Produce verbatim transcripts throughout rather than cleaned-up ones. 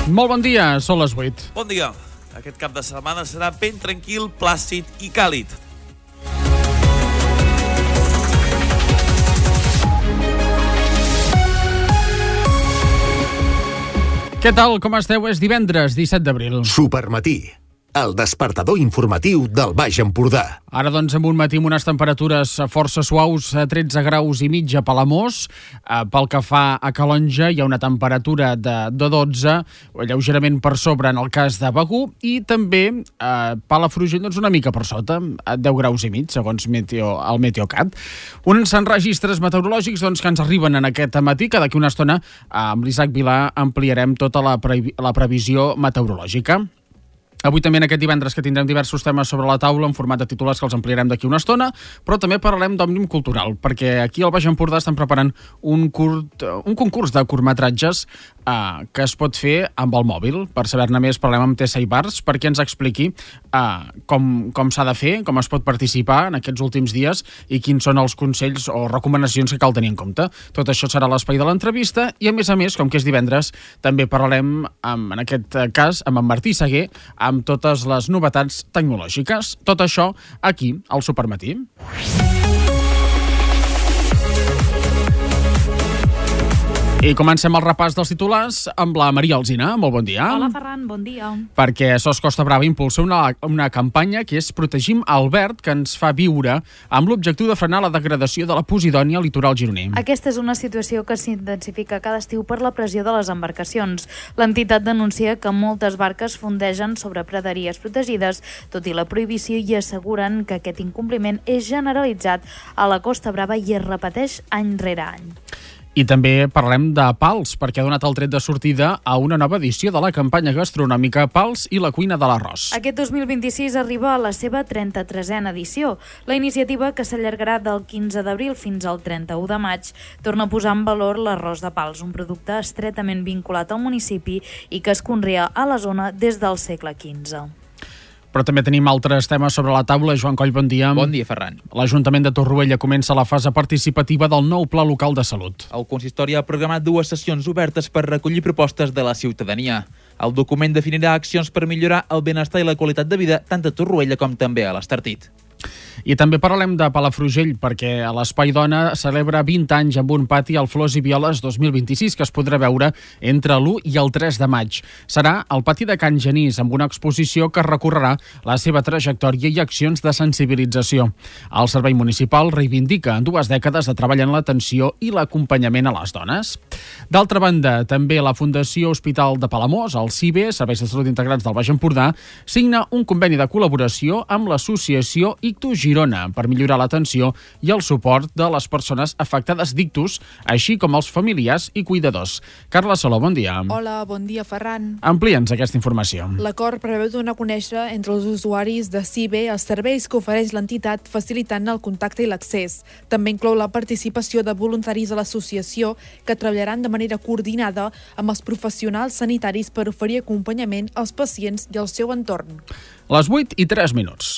Molt bon dia, són les vuit. Bon dia. Aquest cap de setmana serà ben tranquil, plàcid i càlid. Què tal, com esteu? És divendres, disset d'abril. Supermatí, el despertador informatiu del Baix Empordà. Ara, doncs, amb un matí amb unes temperatures força suaus, tretze graus i mig a Palamós. Pel que fa a Calonge, hi ha una temperatura de, de dotze, lleugerament per sobre en el cas de Begur, i també a Palafrugell, doncs, una mica per sota, deu graus i mig, segons meteo, el Meteocat. Uns registres meteorològics doncs, que ens arriben en aquest matí, que d'aquí una estona amb l'Isaac Vilà ampliarem tota la, pre- la previsió meteorològica. Avui també en aquest divendres que tindrem diversos temes sobre la taula en format de titulars que els ampliarem d'aquí una estona, però també parlarem d'Òmnium Cultural, perquè aquí al Baix Empordà estan preparant un, curt, un concurs de curtmetratges eh, que es pot fer amb el mòbil. Per saber-ne més parlem amb Tessa Ibars perquè ens expliqui eh, com, com s'ha de fer, com es pot participar en aquests últims dies i quins són els consells o recomanacions que cal tenir en compte. Tot això serà l'espai de l'entrevista i, a més a més, com que és divendres, també parlarem, amb, en aquest cas, amb en Martí Seguer, amb amb totes les novetats tecnològiques. Tot això aquí, al Supermatí. I comencem el repàs dels titulars amb la Maria Alsina. Molt bon dia. Hola, Ferran, bon dia. Perquè S O S Costa Brava impulsa una, una campanya que és Protegim el verd, que ens fa viure amb l'objectiu de frenar la degradació de la Posidònia al litoral gironí. Aquesta és una situació que s'intensifica cada estiu per la pressió de les embarcacions. L'entitat denuncia que moltes barques fondegen sobre praderies protegides, tot i la prohibició, i asseguren que aquest incompliment és generalitzat a la Costa Brava i es repeteix any rere any. I també parlem de Pals, perquè ha donat el tret de sortida a una nova edició de la campanya gastronòmica Pals i la cuina de l'arròs. Aquest dos mil vint-i-sis arriba a la seva trenta-tresena edició. La iniciativa, que s'allargarà del quinze d'abril fins al trenta-u de maig, torna a posar en valor l'arròs de Pals, un producte estretament vinculat al municipi i que es conrea a la zona des del segle quinze. Però també tenim altres temes sobre la taula. Joan Coll, bon dia. Bon dia, Ferran. L'Ajuntament de Torroella comença la fase participativa del nou Pla Local de Salut. El consistori ha programat dues sessions obertes per recollir propostes de la ciutadania. El document definirà accions per millorar el benestar i la qualitat de vida tant a Torroella com també a l'Estartit. I també parlem de Palafrugell, perquè a l'Espai Dona celebra vint anys amb un pati al Flors i Violes dos mil vint-i-sis que es podrà veure entre l'u i el tres de maig. Serà al pati de Can Genís, amb una exposició que recorrerà la seva trajectòria i accions de sensibilització. El Servei Municipal reivindica en dues dècades de treball en l'atenció i l'acompanyament a les dones. D'altra banda, també la Fundació Hospital de Palamós, el CIBE, Serveis de Salut Integrats del Baix Empordà, signa un conveni de col·laboració amb l'associació Ictus Girona per millorar l'atenció i el suport de les persones afectades d'ictus, així com els familiars i cuidadors. Carla Saló, bon dia. Hola, bon dia, Ferran. Amplia'ns aquesta informació. L'acord preveu donar a conèixer entre els usuaris de CIBE els serveis que ofereix l'entitat, facilitant el contacte i l'accés. També inclou la participació de voluntaris a l'associació que treballaran de manera coordinada amb els professionals sanitaris per oferir acompanyament als pacients i al seu entorn. Les vuit i tres minuts.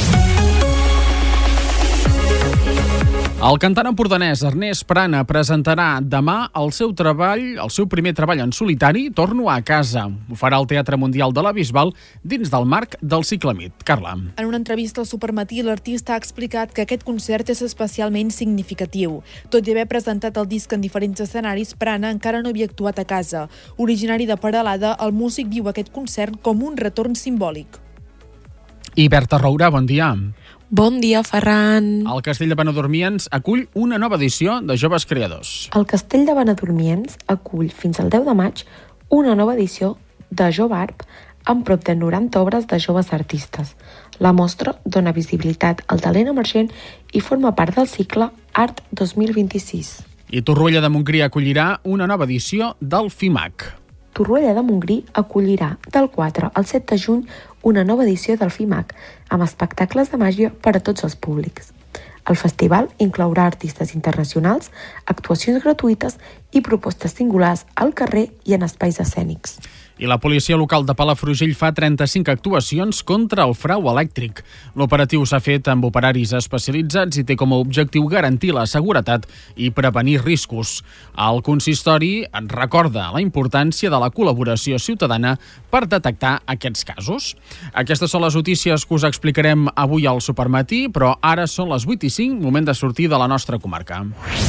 El cantant empordanès Ernest Prana presentarà demà el seu treball, el seu primer treball en solitari, Torno a casa. Ho farà al Teatre Mundial de la Bisbal dins del marc del Cicle Mit. Carla. En una entrevista al Supermatí, l'artista ha explicat que aquest concert és especialment significatiu. Tot i haver presentat el disc en diferents escenaris, Prana encara no havia actuat a casa. Originari de Peralada, el músic viu aquest concert com un retorn simbòlic. I Berta Roura, bon dia. Bon dia, Ferran. El Castell de Benedormiens acull una nova edició de Joves Creadors. El Castell de Benedormiens acull fins al deu de maig una nova edició de Jove Art amb prop de noranta obres de joves artistes. La mostra dona visibilitat al talent emergent i forma part del cicle Art dos mil vint-i-sis. I Torroella de Montgrí acollirà una nova edició del FIMAC. Torroella de Montgrí acollirà del quatre al set de juny una nova edició del FIMAC, amb espectacles de màgia per a tots els públics. El festival inclourà artistes internacionals, actuacions gratuïtes i propostes singulars al carrer i en espais escènics. I la policia local de Palafrugell fa trenta-cinc actuacions contra el frau elèctric. L'operatiu s'ha fet amb operaris especialitzats i té com a objectiu garantir la seguretat i prevenir riscos. El consistori en recorda la importància de la col·laboració ciutadana per detectar aquests casos. Aquestes són les notícies que us explicarem avui al Supermatí, però ara són les vuit i cinc, moment de sortir de la nostra comarca.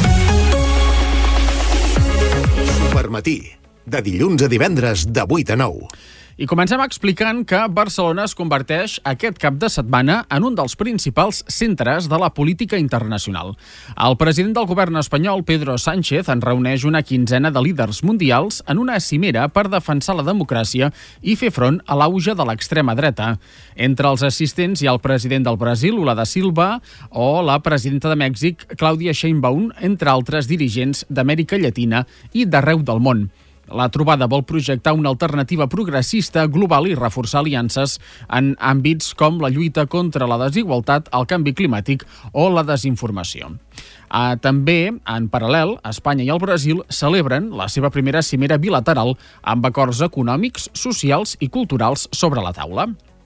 Supermatí, de dilluns a divendres de vuit a nou. I comencem explicant que Barcelona es converteix aquest cap de setmana en un dels principals centres de la política internacional. El president del govern espanyol, Pedro Sánchez, en reuneix una quinzena de líders mundials en una cimera per defensar la democràcia i fer front a l'auge de l'extrema dreta. Entre els assistents hi ha el president del Brasil, Lula da Silva, o la presidenta de Mèxic, Clàudia Sheinbaum, entre altres dirigents d'Amèrica Llatina i d'arreu del món. La trobada vol projectar una alternativa progressista global i reforçar aliances en àmbits com la lluita contra la desigualtat, el canvi climàtic o la desinformació. Ah, també, en paral·lel, Espanya i el Brasil celebren la seva primera cimera bilateral amb acords econòmics, socials i culturals sobre la taula.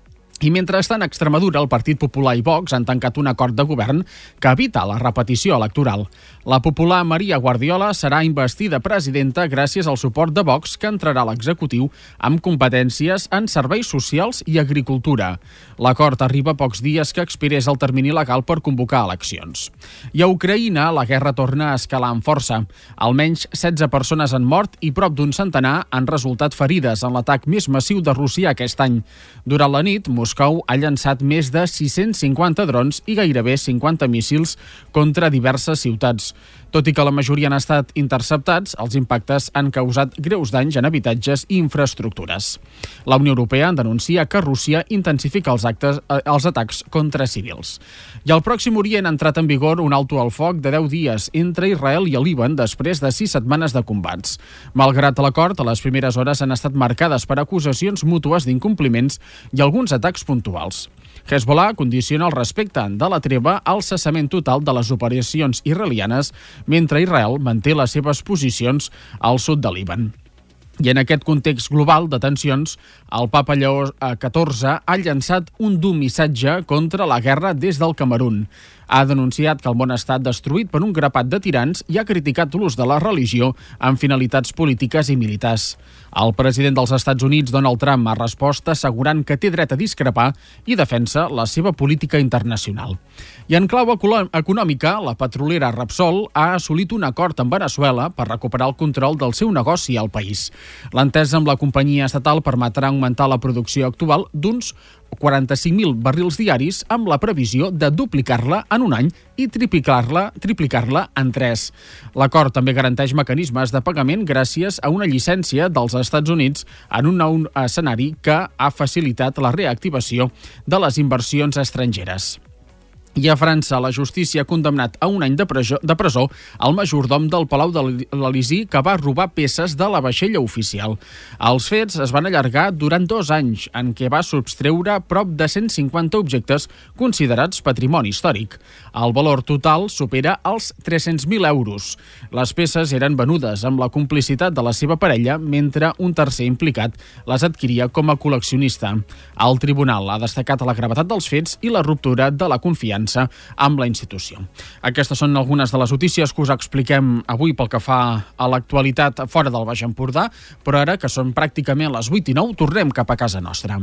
I mentrestant, a Extremadura, el Partit Popular i Vox han tancat un acord de govern que evita la repetició electoral. La popular Maria Guardiola serà investida presidenta gràcies al suport de Vox, que entrarà a l'executiu amb competències en serveis socials i agricultura. L'acord arriba pocs dies que expirés el termini legal per convocar eleccions. I a Ucraïna, la guerra torna a escalar amb força. Almenys setze persones han mort i prop d'un centenar han resultat ferides en l'atac més massiu de Rússia aquest any. Durant la nit, Moscou ha llançat més de sis-cents cinquanta drons i gairebé cinquanta míssils contra diverses ciutats. Tot i que la majoria han estat interceptats, els impactes han causat greus danys en habitatges i infraestructures. La Unió Europea denuncia que Rússia intensifica els, actes, eh, els atacs contra civils. I al Pròxim Orient ha entrat en vigor un alto al foc de deu dies entre Israel i el Líban després de sis setmanes de combats. Malgrat l'acord, les primeres hores han estat marcades per acusacions mútues d'incompliments i alguns atacs puntuals. Hezbollah condiciona el respecte de la treva al cessament total de les operacions israelianes, mentre Israel manté les seves posicions al sud de Líban. I en aquest context global de tensions, el papa Lleó catorze ha llançat un dur missatge contra la guerra des del Camerun. Ha denunciat que el món ha estat destruït per un grapat de tirans i ha criticat l'ús de la religió amb finalitats polítiques i militars. El president dels Estats Units, Donald Trump, ha respost assegurant que té dret a discrepar i defensa la seva política internacional. I en clau econòmica, la petrolera Repsol ha assolit un acord amb Veneçuela per recuperar el control del seu negoci al país. L'entesa amb la companyia estatal permetrà augmentar la producció actual d'uns quaranta-cinc mil barrils diaris amb la previsió de duplicar-la en un any i triplicar-la triplicar-la en tres. L'acord també garanteix mecanismes de pagament gràcies a una llicència dels Estats Units en un nou escenari que ha facilitat la reactivació de les inversions estrangeres. I a França, la justícia ha condemnat a un any de presó, de presó el majordom del Palau de l'Elisi que va robar peces de la vaixella oficial. Els fets es van allargar durant dos anys, en què va substreure prop de cent cinquanta objectes considerats patrimoni històric. El valor total supera els tres-cents mil euros. Les peces eren venudes amb la complicitat de la seva parella, mentre un tercer implicat les adquiria com a col·leccionista. El tribunal ha destacat la gravetat dels fets i la ruptura de la confiança amb la institució. Aquestes són algunes de les notícies que us expliquem avui pel que fa a l'actualitat fora del Baix Empordà, però ara, que són pràcticament les vuit i nou, tornem cap a casa nostra.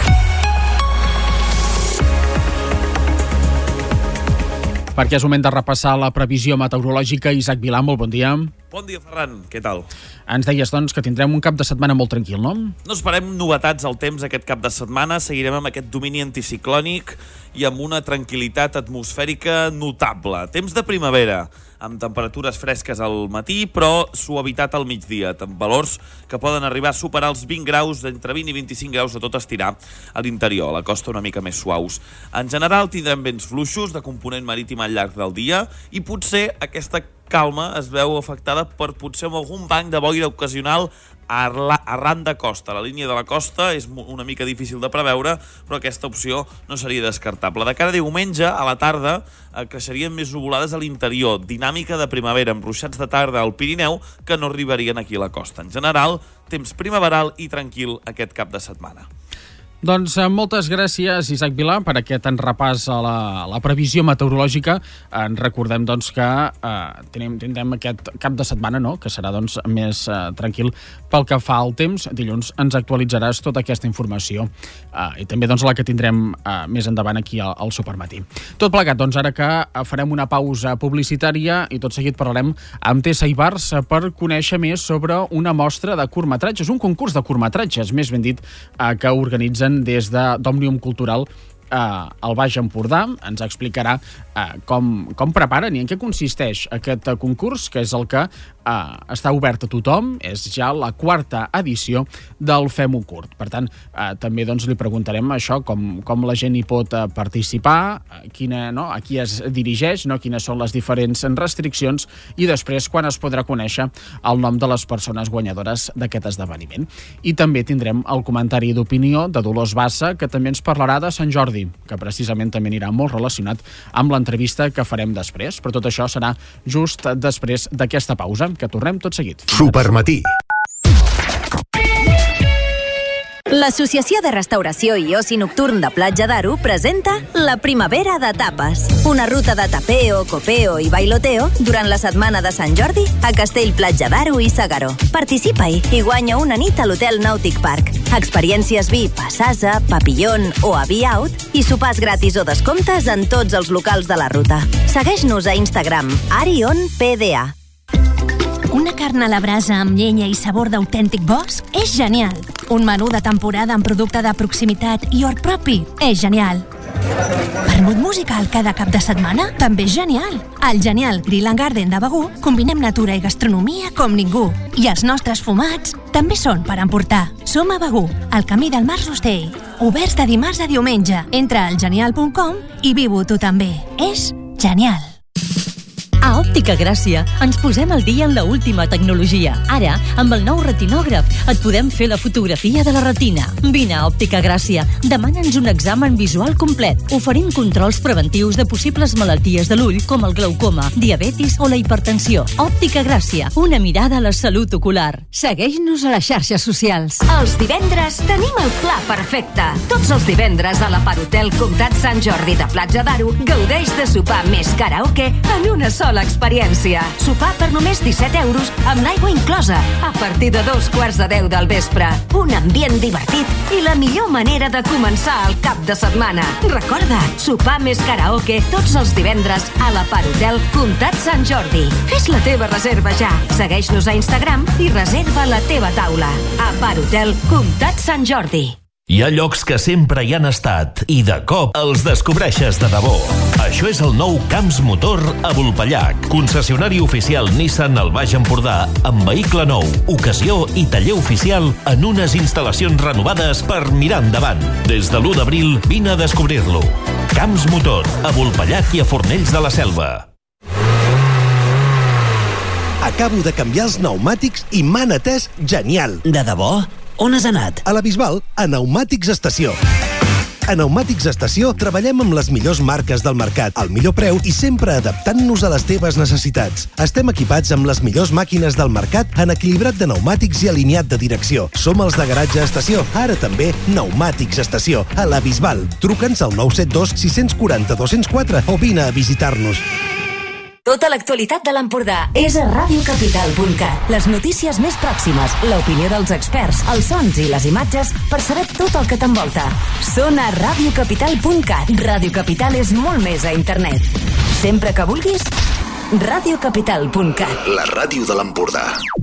Perquè és moment de repassar la previsió meteorològica. Isaac Vilà, molt bon dia. Bon dia, Ferran. Què tal? Ens deies, doncs, que tindrem un cap de setmana molt tranquil, no? No esperem novetats al temps aquest cap de setmana. Seguirem amb aquest domini anticiclònic i amb una tranquil·litat atmosfèrica notable. Temps de primavera, amb temperatures fresques al matí, però suavitat al migdia, amb valors que poden arribar a superar els vint graus, entre vint i vint-i-cinc graus de tot estirar a l'interior, a la costa una mica més suaus. En general tindrem vents fluixos de component marítim al llarg del dia i potser aquesta calma es veu afectada per potser algun banc de boira ocasional arran de costa. La línia de la costa és una mica difícil de preveure, però aquesta opció no seria descartable. De cara a diumenge, a la tarda, creixerien més nuvolades a l'interior, dinàmica de primavera, amb ruixats de tarda al Pirineu que no arribarien aquí a la costa. En general, temps primaveral i tranquil aquest cap de setmana. Doncs moltes gràcies, Isaac Vilà, per aquest repàs a la, a la previsió meteorològica. En recordem doncs, que eh, tenim, tindrem aquest cap de setmana, no?, que serà doncs, més eh, tranquil pel que fa al temps. Dilluns ens actualitzaràs tota aquesta informació eh, i també doncs, la que tindrem eh, més endavant aquí al, al Supermatí. Tot plegat, doncs, ara que farem una pausa publicitària i tot seguit parlarem amb Tessa Ibars per conèixer més sobre una mostra de curtmetratges, un concurs de curtmetratges, més ben dit, eh, que organitzen des d'Òmnium Cultural eh, al Baix Empordà. Ens explicarà eh, com, com preparen i en què consisteix aquest concurs, que és el que eh, està obert a tothom. És ja la quarta edició del Fem-ho Curt. Per tant, eh, també doncs, li preguntarem això, com, com la gent hi pot eh, participar, eh, quina, no, a qui es dirigeix, no, quines són les diferents restriccions i després quan es podrà conèixer el nom de les persones guanyadores d'aquest esdeveniment. I també tindrem el comentari d'opinió de Dolors Bassa, que també ens parlarà de Sant Jordi, que precisament també anirà molt relacionat amb l'entrevista que farem després. Però tot això serà just després d'aquesta pausa, que tornem tot seguit. Supermatí. L'Associació de Restauració i Oci Nocturn de Platja d'Aro presenta la Primavera de Tapes, una ruta de tapeo, copeo i bailoteo durant la setmana de Sant Jordi a Castell Platja d'Aro i S'Agaró. Participa-hi i guanya una nit a l'Hotel Nàutic Park, experiències V I P a Sasa, Papillon o a V-Out i sopars gratis o descomptes en tots els locals de la ruta. Segueix-nos a Instagram, ArionPDA. Una carn a la brasa amb llenya i sabor d'autèntic bosc és genial. Un menú de temporada amb producte de proximitat i hort propi és genial. Vermut musical cada cap de setmana? També és genial. Al Genial Grill and Garden de Begur combinem natura i gastronomia com ningú. I els nostres fumats també són per emportar. Som a Begur, al camí del Mar Rostell. Oberts de dimarts a diumenge. Entra al genial punt com i viu-ho tu també. És genial. A Òptica Gràcia ens posem al dia en la última tecnologia. Ara, amb el nou retinògraf, et podem fer la fotografia de la retina. Vine a Òptica Gràcia, demana'ns un examen visual complet. Oferim controls preventius de possibles malalties de l'ull, com el glaucoma, diabetis o la hipertensió. Òptica Gràcia, una mirada a la salut ocular. Segueix-nos a les xarxes socials. Els divendres tenim el pla perfecte. Tots els divendres a la Parhotel Comtat Sant Jordi de Platja d'Aro gaudeix de sopar més karaoke en una sola l'experiència. Sopar per només disset euros amb l'aigua inclosa a partir de dos quarts de deu del vespre. Un ambient divertit i la millor manera de començar el cap de setmana. Recorda, sopar més karaoke tots els divendres a la Parhotel Comtat Sant Jordi. Fes la teva reserva ja. Segueix-nos a Instagram i reserva la teva taula. A Parhotel Comtat Sant Jordi. Hi ha llocs que sempre hi han estat i de cop els descobreixes de debò. Això és el nou Camps Motor a Vulpellac, concessionari oficial Nissan al Baix Empordà, amb vehicle nou, ocasió i taller oficial en unes instal·lacions renovades per mirar endavant. Des de l'u d'abril, vine a descobrir-lo. Camps Motor, a Vulpellac i a Fornells de la Selva. Acabo de canviar els pneumàtics i m'han atès genial. De debò? On has anat? A la Bisbal, a Pneumàtics Estació. A Pneumàtics Estació treballem amb les millors marques del mercat, al millor preu i sempre adaptant-nos a les teves necessitats. Estem equipats amb les millors màquines del mercat en equilibrat de pneumàtics i alineat de direcció. Som els de Garatge Estació, ara també Pneumàtics Estació, a la Bisbal. Truca'ns al nou set dos sis quatre zero dos zero quatre o vine a visitar-nos. Tota l'actualitat de l'Empordà és a ràdio capital punt cat. Les notícies més pròximes, l'opinió dels experts, els sons i les imatges per saber tot el que t'envolta. Són a ràdio capital punt cat. Ràdio Capital és molt més a internet. Sempre que vulguis, ràdio capital punt cat. La ràdio de l'Empordà.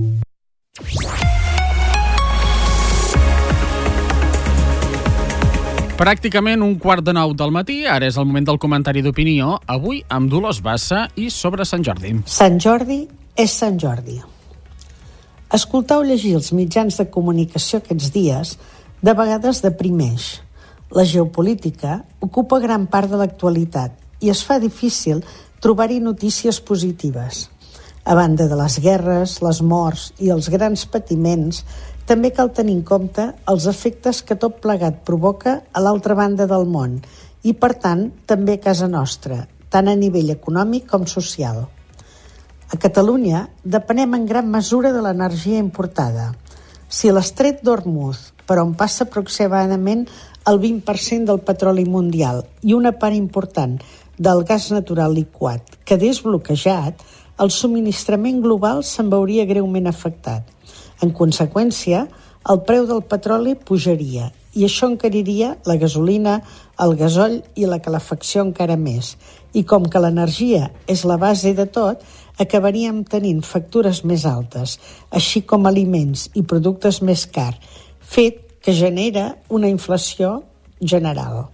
Pràcticament un quart de nou del matí, ara és el moment del comentari d'opinió, avui amb Dolors Bassa i sobre Sant Jordi. Sant Jordi és Sant Jordi. Escoltar o llegir els mitjans de comunicació aquests dies de vegades deprimeix. La geopolítica ocupa gran part de l'actualitat i es fa difícil trobar-hi notícies positives. A banda de les guerres, les morts i els grans patiments, també cal tenir en compte els efectes que tot plegat provoca a l'altra banda del món i, per tant, també a casa nostra, tant a nivell econòmic com social. A Catalunya depenem en gran mesura de l'energia importada. Si l'estret d'Hormuz, per on passa aproximadament el vint per cent del petroli mundial i una part important del gas natural liquat, quedés bloquejat, el subministrament global se'n veuria greument afectat. En conseqüència, el preu del petroli pujaria i això encariria la gasolina, el gasoll i la calefacció encara més. I com que l'energia és la base de tot, acabaríem tenint factures més altes, així com aliments i productes més cars, fet que genera una inflació general.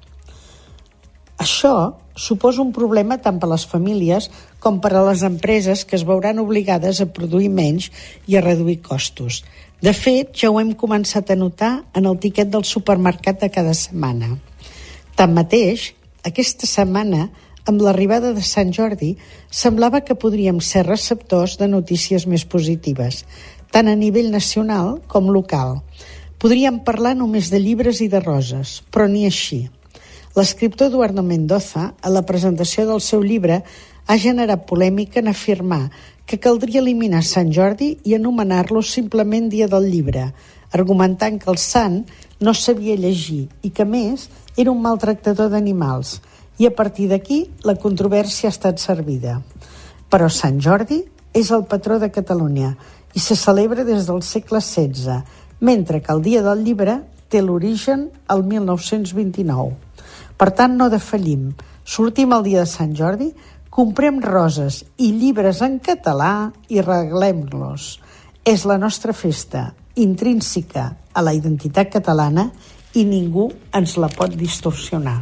Això suposa un problema tant per a les famílies com per a les empreses que es veuran obligades a produir menys i a reduir costos. De fet, ja ho hem començat a notar en el tiquet del supermercat de cada setmana. Tanmateix, aquesta setmana, amb l'arribada de Sant Jordi, semblava que podríem ser receptors de notícies més positives, tant a nivell nacional com local. Podríem parlar només de llibres i de roses, però ni així. L'escriptor Eduardo Mendoza, a la presentació del seu llibre, ha generat polèmica en afirmar que caldria eliminar Sant Jordi i anomenar-lo simplement Dia del Llibre, argumentant que el sant no sabia llegir i que, a més, era un maltractador d'animals. I a partir d'aquí la controvèrsia ha estat servida. Però Sant Jordi és el patró de Catalunya i se celebra des del segle setze, mentre que el Dia del Llibre té l'origen al mil nou-cents vint-i-nou. Per tant, no defallim. Sortim el dia de Sant Jordi, comprem roses i llibres en català i regalem-los. És la nostra festa, intrínseca a la identitat catalana i ningú ens la pot distorsionar.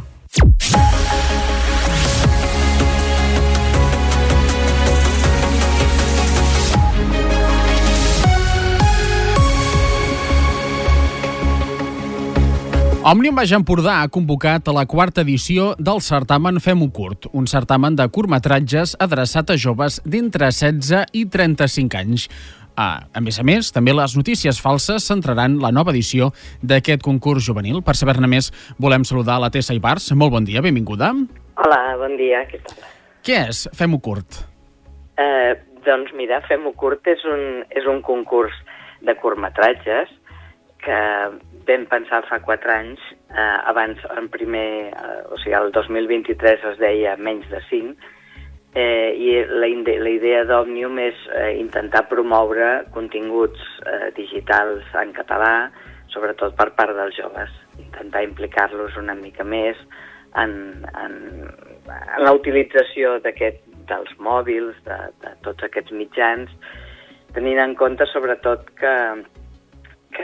Òmnium Baix Empordà ha convocat a la quarta edició del certamen Fem-ho curt, un certamen de curtmetratges adreçat a joves d'entre setze i trenta-cinc anys. Ah, a més a més, també les notícies falses centraran la nova edició d'aquest concurs juvenil. Per saber-ne més, volem saludar la Tessa Ibars. Molt bon dia, benvinguda. Hola, bon dia, què tal? Què és Fem-ho curt? Eh, doncs mira, Fem-ho curt és un, és un concurs de curtmetratges que vam pensar fa quatre anys, eh, abans, en primer, eh, o sigui, el dos mil vint-i-tres es deia menys de cinc, eh, i la, la idea d'Òmnium és eh, intentar promoure continguts eh, digitals en català, sobretot per part dels joves, intentar implicar-los una mica més en, en, en la utilització d'aquest, dels mòbils, de, de tots aquests mitjans, tenint en compte sobretot que que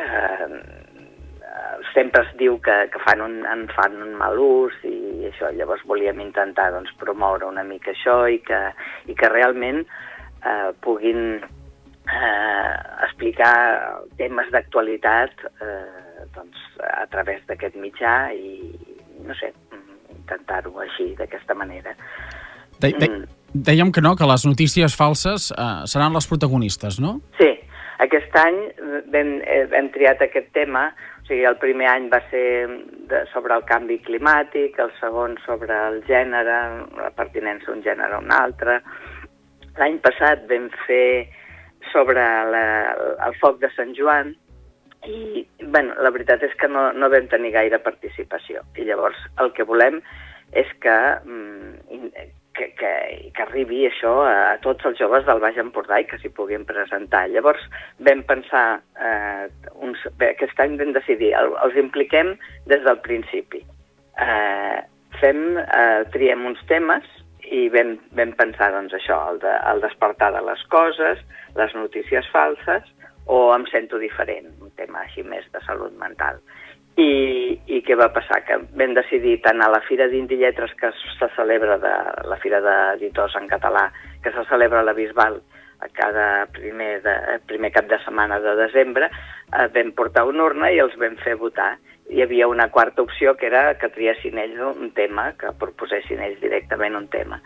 sempre es diu que, que fan un, en fan un mal ús i això, llavors volíem intentar doncs, promoure una mica això i que, i que realment eh, puguin eh, explicar temes d'actualitat eh, doncs, a través d'aquest mitjà i, no sé, intentar-ho així, d'aquesta manera. De, de, dèiem que no, que les notícies falses eh, seran les protagonistes, no? Sí. Aquest any hem, hem triat aquest tema, o sigui, el primer any va ser de, sobre el canvi climàtic, el segon sobre el gènere, la pertinença d'un gènere a un altre. L'any passat vam fer sobre la, el foc de Sant Joan i, bueno, la veritat és que no, no vam tenir gaire participació. I llavors el que volem és que... Mm, Que, que, que arribi això a, a tots els joves del Baix Empordà i que s'hi puguin presentar. Llavors vam pensar, eh, uns, bé, aquest any vam decidir, el, els impliquem des del principi. Eh, fem, eh, triem uns temes i vam, vam pensar doncs, això, el, de, el despertar de les coses, les notícies falses o em sento diferent, un tema així més de salut mental. I, i què va passar? Que vam decidir tant a la Fira d'Indi Lletres, que se celebra, de, la Fira d'Editors en català, que se celebra a la Bisbal a cada primer, de, primer cap de setmana de desembre, eh, vam portar una urna i els vam fer votar. Hi havia una quarta opció, que era que triessin ells un tema, que proposessin ells directament un tema.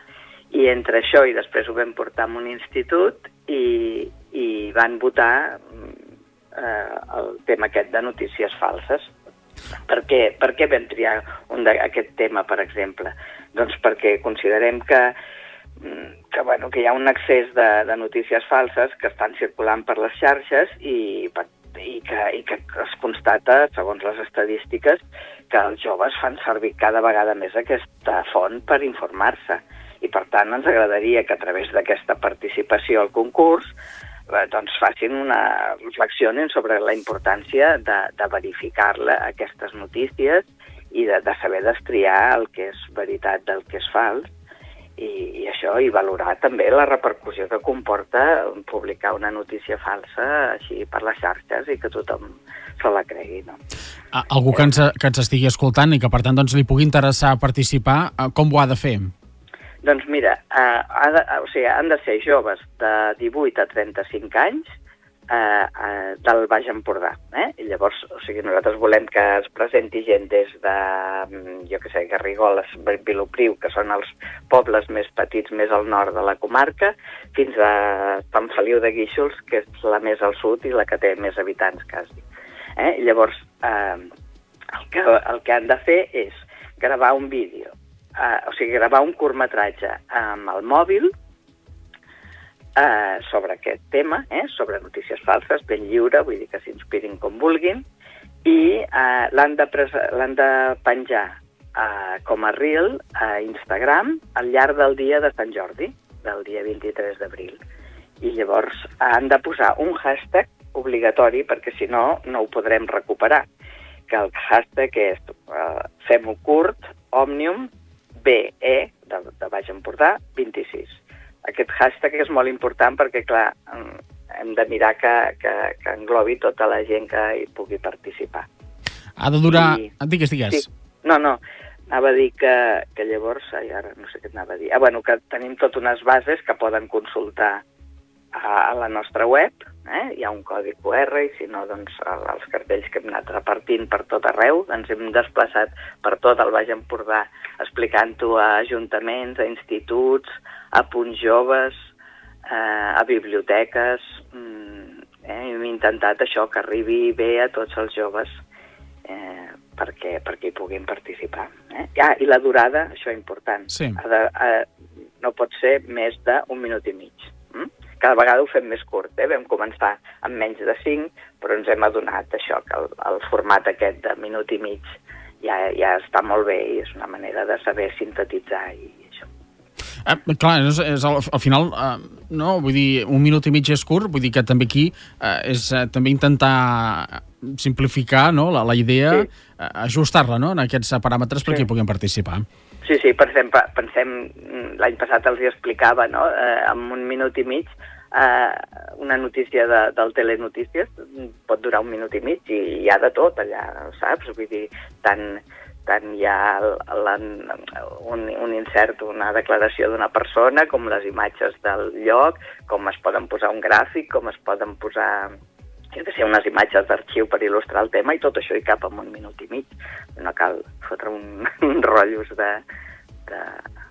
I entre això i després ho vam portar a un institut i, i van votar eh, el tema aquest de notícies falses. Per què, per què vam triar un d'aquest tema, per exemple? Doncs perquè considerem que, que, bueno, que hi ha un excés de, de notícies falses que estan circulant per les xarxes i, i, que, i que es constata, segons les estadístiques, que els joves fan servir cada vegada més aquesta font per informar-se. I, per tant, ens agradaria que a través d'aquesta participació al concurs eh, doncs facin una reflexionin sobre la importància de, de verificar-la, aquestes notícies, i de, de saber destriar el que és veritat del que és fals, i, i això, i valorar també la repercussió que comporta publicar una notícia falsa així per les xarxes i que tothom se la cregui, no? Algú que ens, que ens estigui escoltant i que, per tant, doncs, li pugui interessar participar, com ho ha de fer? Doncs mira, eh, ha de, o sigui, han de ser joves de divuit a trenta-cinc anys eh, eh, del Baix Empordà. Eh? I llavors, o sigui, nosaltres volem que es presenti gent des de, jo què sé, Garrigoles, Vilopriu, que són els pobles més petits, més al nord de la comarca, fins a Sant Feliu de Guíxols, que és la més al sud i la que té més habitants, quasi. Eh? I llavors, eh, el, que, el que han de fer és gravar un vídeo, Uh, o sigui, gravar un curtmetratge amb el mòbil uh, sobre aquest tema, eh, sobre notícies falses, ben lliure, vull dir que s'inspirin com vulguin, i uh, l'han de, l'han de penjar uh, com a reel a Instagram al llarg del dia de Sant Jordi, del dia vint-i-tres d'abril. I llavors han de posar un hashtag obligatori, perquè si no, no ho podrem recuperar, que el hashtag és uh, fem-ho curt, Òmnium, B E, de, de Baix Empordà, vint-i-sis. Aquest hashtag és molt important perquè, clar, hem de mirar que, que, que englobi tota la gent que hi pugui participar. Ha de durar... I... Digues, digues. Sí. No, no, anava a dir que, que llavors... Ai, ara no sé què anava a dir. Ah, bueno, que tenim tot unes bases que poden consultar a, a la nostra web, eh? Hi ha un codi cu erre i si no, doncs, els cartells que hem anat repartint per tot arreu. Ens hem desplaçat per tot el Baix Empordà explicant-ho a ajuntaments, a instituts, a punts joves, eh, a biblioteques. Eh? Hem intentat això, que arribi bé a tots els joves eh, perquè, perquè hi puguin participar. Eh? Ah, i la durada, això és important. Sí. Ha de, ha, no pot ser més d'un minut i mig. Mm? Cada vegada ho fem més curt, eh? Vam començar amb menys de cinc, però ens hem adonat això, que el, el format aquest de minut i mig ja, ja està molt bé i és una manera de saber sintetitzar i això. Eh, clar, és, és al, al final, eh, no, vull dir, un minut i mig és curt, vull dir que també aquí eh, és eh, també intentar simplificar, no, la, la idea, sí. eh, ajustar-la, no, en aquests paràmetres perquè sí. hi puguin participar. Sí, sí, per exemple, pensem, l'any passat els hi explicava, no?, eh, en un minut i mig, eh, una notícia de, del Telenotícies pot durar un minut i mig i hi ha de tot allà, saps? Vull dir, tant, tant hi ha la, un, un insert, una declaració d'una persona, com les imatges del lloc, com es poden posar un gràfic, com es poden posar... que de ser unes imatges d'arxiu per il·lustrar el tema, i tot això hi cap en un minut i mig. No cal fotre un, un rotllos de, de...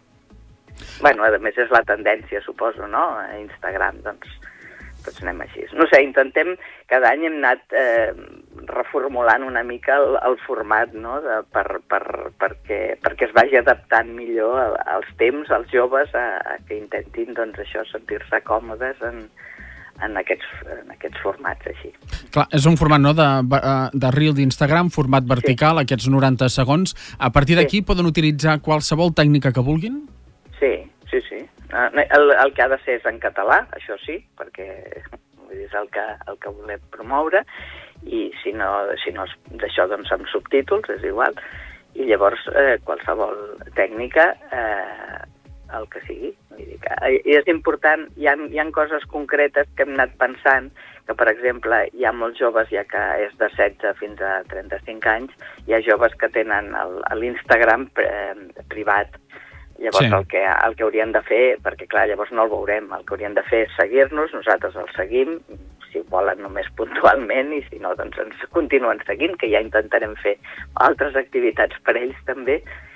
Bueno, a més és la tendència, suposo, no? A Instagram, doncs, tots anem així. No sé, intentem... Cada any hem anat eh, reformulant una mica el, el format, no?, de, per, per, perquè, perquè es vagi adaptant millor als temps, als joves, a, a que intentin, doncs, això, sentir-se còmodes en... En aquests, en aquests formats així. Clar, és un format, no?, de, de reel d'Instagram, format vertical, sí. Aquests noranta segons. A partir d'aquí sí. Poden utilitzar qualsevol tècnica que vulguin? Sí, sí, sí. El, el que ha de ser és en català, això sí, perquè és el que, el que volem promoure, i si no, si no d'això, doncs amb subtítols, és igual. I llavors eh, qualsevol tècnica... Eh, el que sigui. Vull dir que, i és important, hi ha, hi ha coses concretes que hem anat pensant, que per exemple hi ha molts joves, ja que és de setze fins a trenta-cinc anys, hi ha joves que tenen l'Instagram eh, privat. Llavors sí. el, que, el que haurien de fer, perquè clar, llavors no el veurem, el que haurien de fer és seguir-nos, nosaltres el seguim, si volen només puntualment, i si no, doncs ens continuen seguint, que ja intentarem fer altres activitats per ells també.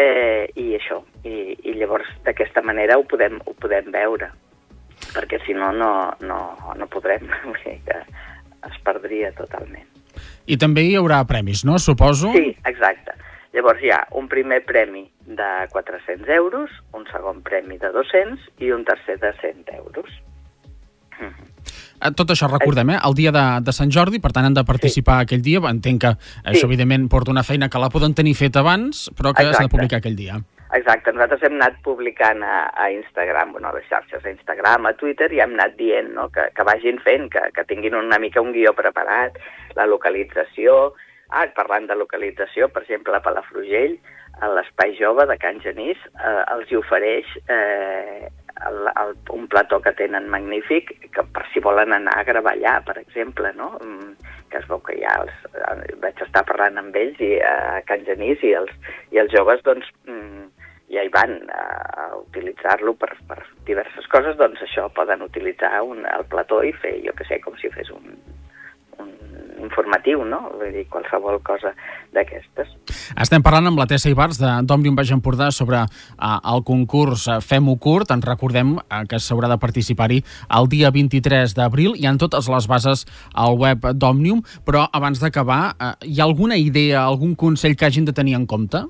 eh, i això, i, i llavors d'aquesta manera ho podem, ho podem veure, perquè si no, no, no, no podrem, o sigui que es perdria totalment. I també hi haurà premis, no? Suposo? Sí, exacte. Llavors hi ha un primer premi de quatre-cents euros, un segon premi de dos-cents i un tercer de cent euros. Mm-hmm. Tot això recordem, eh? El dia de, de Sant Jordi, per tant han de participar sí. aquell dia. Entenc que això, sí. evidentment, porta una feina que la poden tenir feta abans, però que s'ha de publicar aquell dia. Exacte, nosaltres hem anat publicant a, a Instagram, bueno, a les xarxes, a Instagram, a Twitter, i hem anat dient, no?, que, que vagin fent, que, que tinguin una mica un guió preparat, la localització. Ah, parlant de localització, per exemple, a Palafrugell, a l'Espai Jove de Can Genís, eh, els hi ofereix eh, el, el, un plató que tenen magnífic, que per si volen anar a gravar allà, per exemple, no? Que es veu que ja els, vaig estar parlant amb ells i, a Can Genís, i els, i els joves, doncs, ja hi van a, a utilitzar-lo per, per diverses coses, doncs això, poden utilitzar un, el plató i fer, jo què sé, com si fes un, un informatiu, no? Vull dir, qualsevol cosa d'aquestes. Estem parlant amb la Tessa Ibars d'Òmnium Baix Empordà sobre uh, el concurs uh, Fem-ho curt. Ens recordem uh, que s'haurà de participar-hi el dia vint-i-tres d'abril. Hi ha totes les bases al web d'Òmnium, però abans d'acabar, uh, hi ha alguna idea, algun consell que hagin de tenir en compte?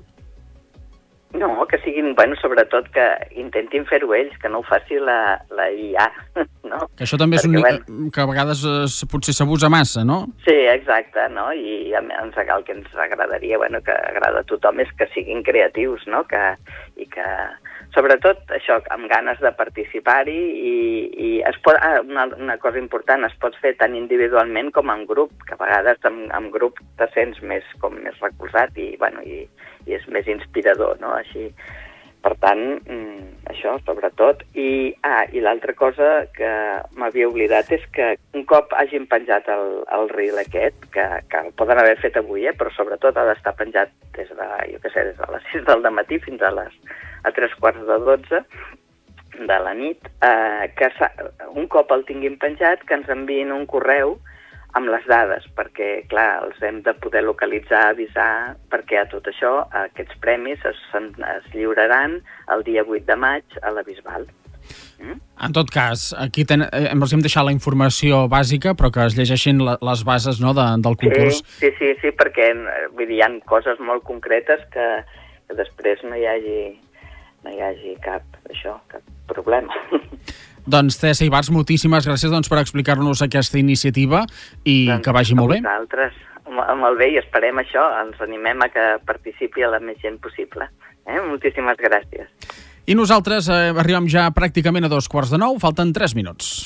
No, que siguin, bueno, sobretot que intentin fer-ho ells, que no ho faci la, la I A, no? Que això també és un... Bueno, que a vegades es, potser s'abusa massa, no? Sí, exacte, no? I a més, el que ens agradaria, bueno, que agrada a tothom, és que siguin creatius, no? Que, i que, sobretot, això, amb ganes de participar-hi, i, i es pot, ah, una, una cosa important, es pot fer tant individualment com en grup, que a vegades en, en grup te sents més, com més recolzat i, bueno, i, i és més inspirador, no? Així, per tant, això, sobretot. I, ah, i l'altra cosa que m'havia oblidat és que un cop hagin penjat el, el reel aquest, que, que el poden haver fet avui, eh, però sobretot ha d'estar penjat des de, jo què sé, des de les sis del matí fins a les a tres quarts de dotze de la nit, eh, que un cop el tinguin penjat, que ens enviïn un correu amb les dades, perquè, clar, els hem de poder localitzar, avisar, perquè a tot això, aquests premis es, es lliuraran el dia vuit de maig a la Bisbal. Mm? En tot cas, aquí ten, eh, els hem deixat la informació bàsica, però que es llegeixin la, les bases, no, de, del concurs. Sí, sí, sí, sí, perquè vull dir, hi ha coses molt concretes que, que després no hi hagi, no hi hagi cap, això, cap problema. Doncs Tessa Ibars, moltíssimes gràcies doncs, per explicar-nos aquesta iniciativa i doncs, que vagi molt bé. A vosaltres, molt bé, i esperem això, ens animem a que participi a la més gent possible. Eh? Moltíssimes gràcies. I nosaltres eh, arribem ja pràcticament a dos quarts de nou, falten tres minuts.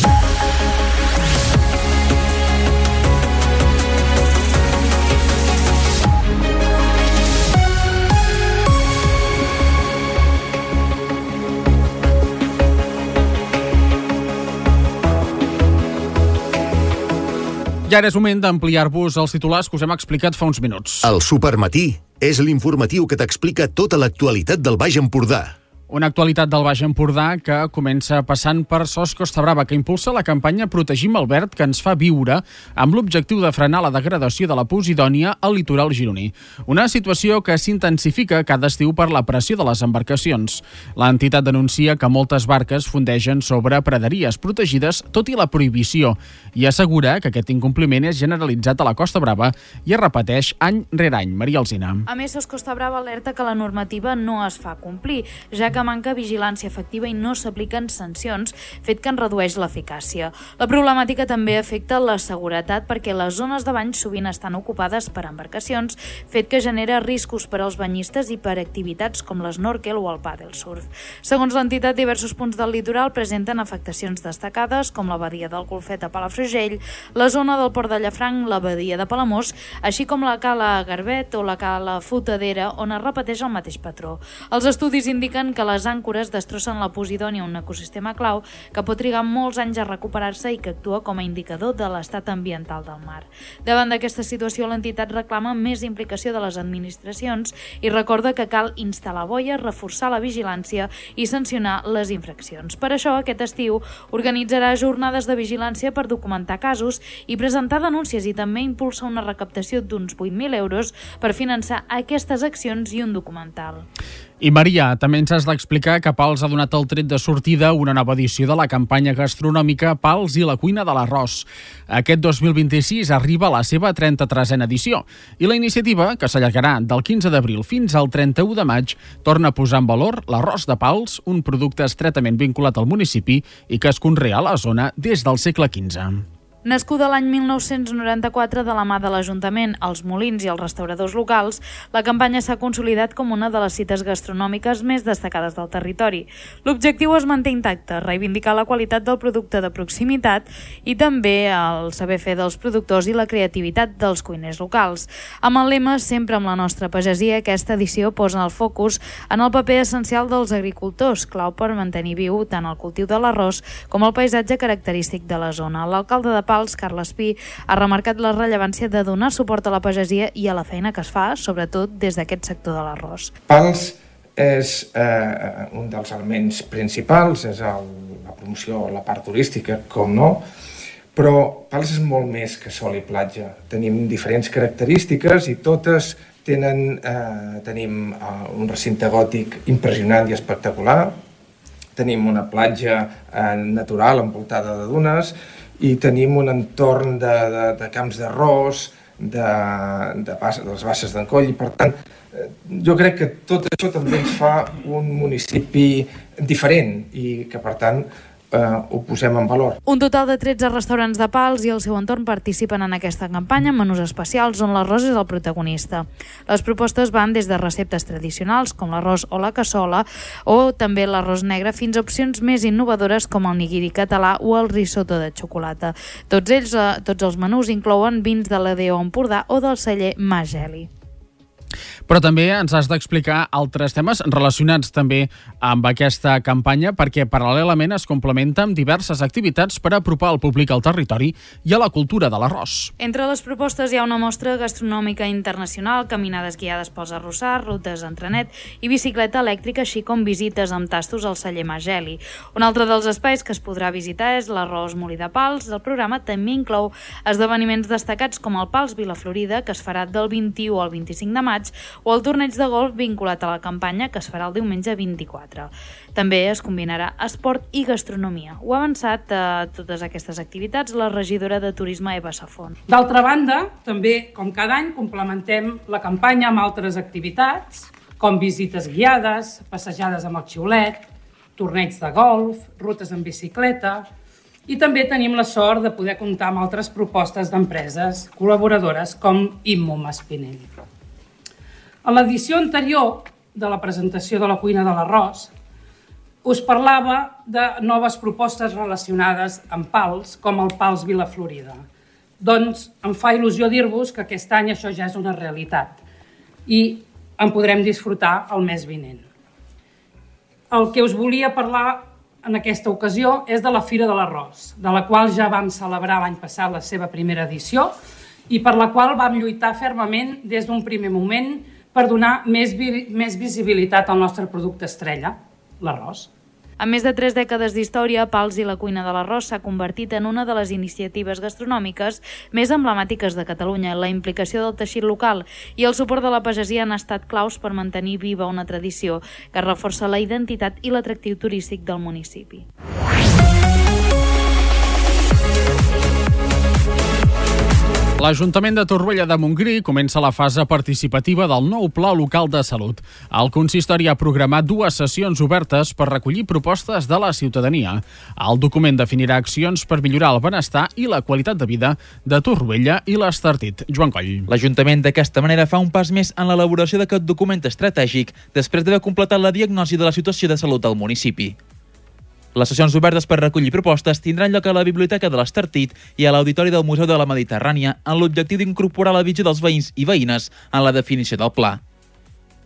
I ara és moment d'ampliar-vos els titulars que us hem explicat fa uns minuts. El Supermatí és l'informatiu que t'explica tota l'actualitat del Baix Empordà. Una actualitat del Baix Empordà que comença passant per Sos Costa Brava, que impulsa la campanya Protegim el Verd, que ens fa viure amb l'objectiu de frenar la degradació de la posidònia al litoral gironí. Una situació que s'intensifica cada estiu per la pressió de les embarcacions. L'entitat denuncia que moltes barques fondegen sobre praderies protegides, tot i la prohibició, i assegura que aquest incompliment és generalitzat a la Costa Brava i es repeteix any rere any. Maria Alsina. A més, Sos Costa Brava alerta que la normativa no es fa complir, ja que que manca vigilància efectiva i no s'apliquen sancions, fet que en redueix l'eficàcia. La problemàtica també afecta la seguretat perquè les zones de bany sovint estan ocupades per embarcacions, fet que genera riscos per als banyistes i per activitats com l'esnorkel o el paddle surf. Segons l'entitat, diversos punts del litoral presenten afectacions destacades, com la badia del Golfet a Palafrugell, la zona del Port de Llafranc, la badia de Palamós, així com la cala Garbet o la cala Fotadera, on es repeteix el mateix patró. Els estudis indiquen que les àncores destrossen la posidònia, un ecosistema clau que pot trigar molts anys a recuperar-se i que actua com a indicador de l'estat ambiental del mar. Davant d'aquesta situació, l'entitat reclama més implicació de les administracions i recorda que cal instal·lar boies, reforçar la vigilància i sancionar les infraccions. Per això, aquest estiu organitzarà jornades de vigilància per documentar casos i presentar denúncies i també impulsa una recaptació d'uns vuit mil euros per finançar aquestes accions i un documental. I Maria, també ens has d'explicar que Pals ha donat el tret de sortida una nova edició de la campanya gastronòmica Pals i la cuina de l'arròs. Aquest dos mil vint-i-sis arriba a la seva trenta-tresena edició i la iniciativa, que s'allargarà del quinze d'abril fins al trenta-u de maig, torna a posar en valor l'arròs de Pals, un producte estretament vinculat al municipi i que es conrea a la zona des del segle quinze. Nascuda l'any mil nou-cents noranta-quatre de la mà de l'Ajuntament, els molins i els restauradors locals, la campanya s'ha consolidat com una de les cites gastronòmiques més destacades del territori. L'objectiu es manté intacte, reivindicar la qualitat del producte de proximitat i també el saber fer dels productors i la creativitat dels cuiners locals. Amb el lema Sempre amb la nostra pagesia, aquesta edició posa el focus en el paper essencial dels agricultors, clau per mantenir viu tant el cultiu de l'arròs com el paisatge característic de la zona. L'alcalde de Pals, Carles Pi, ha remarcat la rellevància de donar suport a la pagesia i a la feina que es fa, sobretot des d'aquest sector de l'arròs. Pals és eh, un dels elements principals, és el, la promoció, la part turística, com no, però Pals és molt més que sol i platja. Tenim diferents característiques i totes tenen, eh, tenim eh, un recinte gòtic impressionant i espectacular, tenim una platja eh, natural envoltada de dunes, i tenim un entorn de, de, de camps d'arròs, de, de, bas, de les basses d'Encoll, i per tant jo crec que tot això també ens fa un municipi diferent i que per tant eh, ho posem en valor. Un total de tretze restaurants de Pals i el seu entorn participen en aquesta campanya amb menús especials on l'arròs és el protagonista. Les propostes van des de receptes tradicionals com l'arròs o la cassola o també l'arròs negre fins a opcions més innovadores com el nigiri català o el risotto de xocolata. Tots ells, eh, tots els menús inclouen vins de l'A D O Empordà o del celler Mageli. Però també ens has d'explicar altres temes relacionats també amb aquesta campanya perquè paral·lelament es complementa amb diverses activitats per apropar el públic al territori i a la cultura de l'arròs. Entre les propostes hi ha una mostra gastronòmica internacional, caminades guiades pels arrossars, rutes entrenet i bicicleta elèctrica, així com visites amb tastos al celler Mageli. Un altre dels espais que es podrà visitar és l'arròs molí de Pals. El programa també inclou esdeveniments destacats com el Pals Vila Florida, que es farà del vint-i-u al vint-i-cinc de maig, o el torneig de golf vinculat a la campanya que es farà el diumenge vint-i-quatre. També es combinarà esport i gastronomia. Ho ha avançat a totes aquestes activitats la regidora de Turisme Eva Safont. D'altra banda, també, com cada any, complementem la campanya amb altres activitats, com visites guiades, passejades amb el xiulet, torneigs de golf, rutes en bicicleta, i també tenim la sort de poder comptar amb altres propostes d'empreses col·laboradores com Immum Espinell. A l'edició anterior de la presentació de la cuina de l'arròs us parlava de noves propostes relacionades amb Pals, com el Pals Vila Florida. Doncs em fa il·lusió dir-vos que aquest any això ja és una realitat i en podrem disfrutar el mes vinent. El que us volia parlar en aquesta ocasió és de la Fira de l'Arròs, de la qual ja vam celebrar l'any passat la seva primera edició i per la qual vam lluitar fermament des d'un primer moment per donar més, vi més visibilitat al nostre producte estrella, l'arròs. Amb més de tres dècades d'història, Pals i la cuina de l'arròs s'ha convertit en una de les iniciatives gastronòmiques més emblemàtiques de Catalunya. La implicació del teixit local i el suport de la pagesia han estat claus per mantenir viva una tradició que reforça la identitat i l'atractiu turístic del municipi. L'Ajuntament de Torroella de Montgrí comença la fase participativa del nou Pla Local de Salut. El consistori ha programat dues sessions obertes per recollir propostes de la ciutadania. El document definirà accions per millorar el benestar i la qualitat de vida de Torroella i l'Estartit. Joan Coll. L'Ajuntament d'aquesta manera fa un pas més en l'elaboració d'aquest document estratègic després d'haver completat la diagnosi de la situació de salut del municipi. Les sessions obertes per recollir propostes tindran lloc a la Biblioteca de l'Estartit i a l'Auditori del Museu de la Mediterrània amb l'objectiu d'incorporar la visió dels veïns i veïnes en la definició del pla.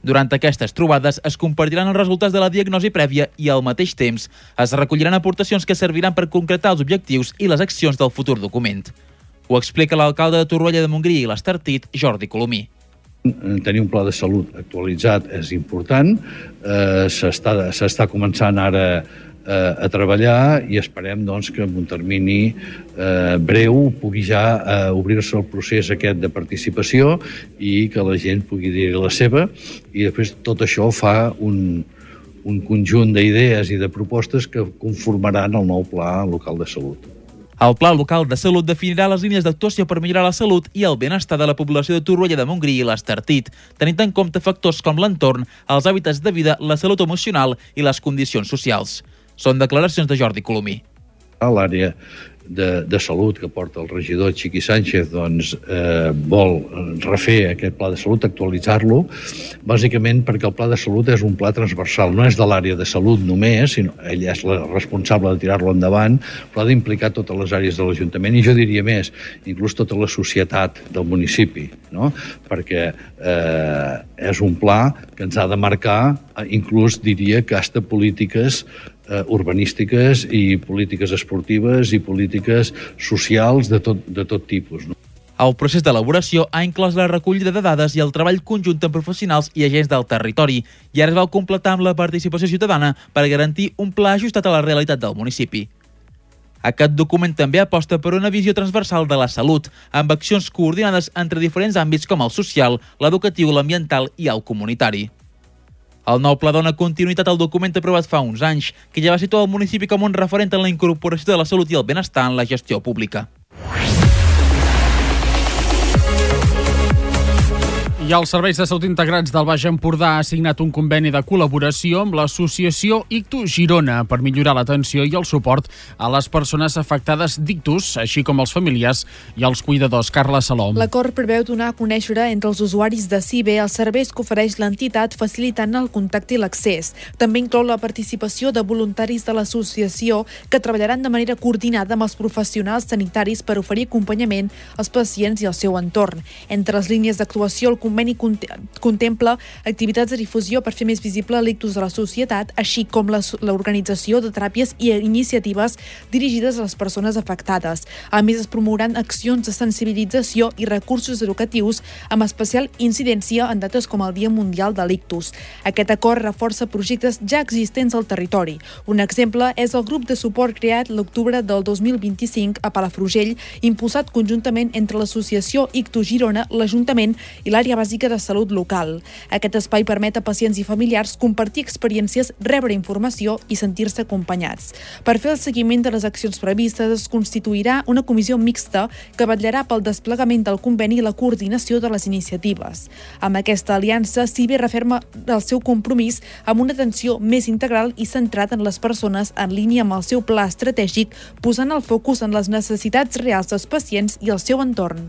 Durant aquestes trobades es compartiran els resultats de la diagnosi prèvia i al mateix temps es recolliran aportacions que serviran per concretar els objectius i les accions del futur document. Ho explica l'alcalde de Torroella de Montgrí i l'Estartit, Jordi Colomí. Tenir un pla de salut actualitzat és important, eh, s'està, s'està començant ara eh, a treballar i esperem doncs, que en un termini eh, breu pugui ja eh, obrir-se el procés aquest de participació i que la gent pugui dir la seva, i després tot això fa un, un conjunt d'idees i de propostes que conformaran el nou pla local de salut. El Pla Local de Salut definirà les línies d'actuació per millorar la salut i el benestar de la població de Torroella de Montgrí i l'Estartit, tenint en compte factors com l'entorn, els hàbitats de vida, la salut emocional i les condicions socials. Són declaracions de Jordi Colomí. A l'àrea de, de salut que porta el regidor Chiqui Sánchez doncs, eh, vol refer aquest pla de salut, actualitzar-lo, bàsicament perquè el pla de salut és un pla transversal, no és de l'àrea de salut només, sinó ell és la responsable de tirar-lo endavant, però ha d'implicar totes les àrees de l'Ajuntament i jo diria més, inclús tota la societat del municipi, no? Perquè eh, és un pla que ens ha de marcar, inclús diria que hasta polítiques eh, urbanístiques i polítiques esportives i polítiques socials de tot, de tot tipus. No? El procés d'elaboració ha inclòs la recollida de dades i el treball conjunt amb professionals i agents del territori, i ara es va completar amb la participació ciutadana per garantir un pla ajustat a la realitat del municipi. Aquest document també aposta per una visió transversal de la salut, amb accions coordinades entre diferents àmbits com el social, l'educatiu, l'ambiental i el comunitari. El nou pla dona continuïtat al document aprovat fa uns anys, que ja va situar el municipi com un referent en la incorporació de la salut i el benestar en la gestió pública. I els Serveis de Salut Integrats del Baix Empordà ha signat un conveni de col·laboració amb l'associació Ictus Girona per millorar l'atenció i el suport a les persones afectades d'ictus, així com els familiars i els cuidadors. Carla Salom. L'acord preveu donar a conèixer entre els usuaris de C I B E els serveis que ofereix l'entitat, facilitant el contacte i l'accés. També inclou la participació de voluntaris de l'associació que treballaran de manera coordinada amb els professionals sanitaris per oferir acompanyament als pacients i al seu entorn. Entre les línies d'actuació, el conveni contempla activitats de difusió per fer més visible l'ictus de la societat, així com l'organització de teràpies i iniciatives dirigides a les persones afectades. A més, es promouran accions de sensibilització i recursos educatius amb especial incidència en dates com el Dia Mundial de l'Ictus. Aquest acord reforça projectes ja existents al territori. Un exemple és el grup de suport creat l'octubre del dos mil vint-i-cinc a Palafrugell, impulsat conjuntament entre l'associació Ictus Girona, l'Ajuntament i l'àrea bàsica de salut local. Aquest espai permet a pacients i familiars compartir experiències, rebre informació i sentir-se acompanyats. Per fer el seguiment de les accions previstes es constituirà una comissió mixta que vetllarà pel desplegament del conveni i la coordinació de les iniciatives. Amb aquesta aliança, C I B E referma el seu compromís amb una atenció més integral i centrat en les persones en línia amb el seu pla estratègic, posant el focus en les necessitats reals dels pacients i el seu entorn.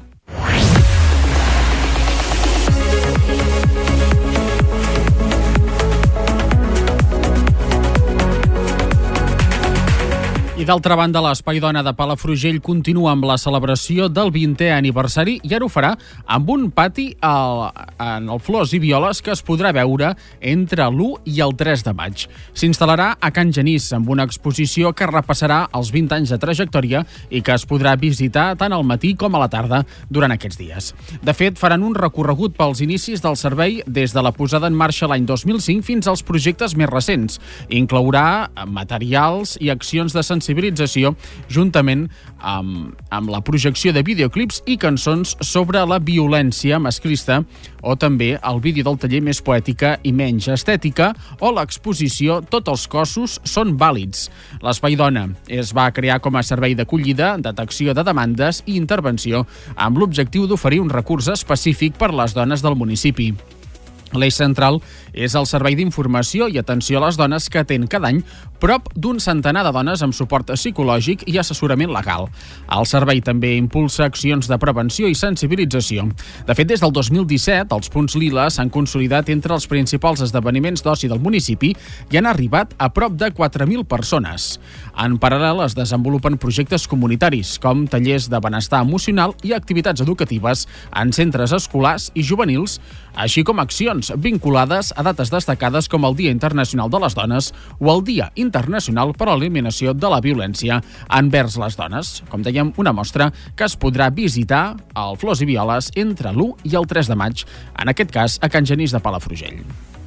I d'altra banda, l'Espai Dona de Palafrugell continua amb la celebració del vintè aniversari i ara ho farà amb un pati al, en el Flors i Violes que es podrà veure entre l'u i el tres de maig. S'instal·larà a Can Genís amb una exposició que repassarà els vint anys de trajectòria i que es podrà visitar tant al matí com a la tarda durant aquests dies. De fet, faran un recorregut pels inicis del servei des de la posada en marxa l'any dos mil cinc fins als projectes més recents. Inclourà materials i accions de sensibilitat juntament amb, amb la projecció de videoclips i cançons sobre la violència masclista o també el vídeo del taller Més poètica i menys estètica o l'exposició Tots els cossos són vàlids. L'Espai Dona es va crear com a servei d'acollida, detecció de demandes i intervenció amb l'objectiu d'oferir un recurs específic per a les dones del municipi. L'eix central és el servei d'informació i atenció a les dones que atén cada any prop d'un centenar de dones amb suport psicològic i assessorament legal. El servei també impulsa accions de prevenció i sensibilització. De fet, des del dos mil disset, els punts lila s'han consolidat entre els principals esdeveniments d'oci del municipi i han arribat a prop de quatre mil persones. En paral·lel, es desenvolupen projectes comunitaris, com tallers de benestar emocional i activitats educatives en centres escolars i juvenils, així com accions celebracions vinculades a dates destacades com el Dia Internacional de les Dones o el Dia Internacional per a l'Eliminació de la Violència envers les dones. Com dèiem, una mostra que es podrà visitar al Flors i Violes entre l'u i el tres de maig, en aquest cas a Can Genís de Palafrugell.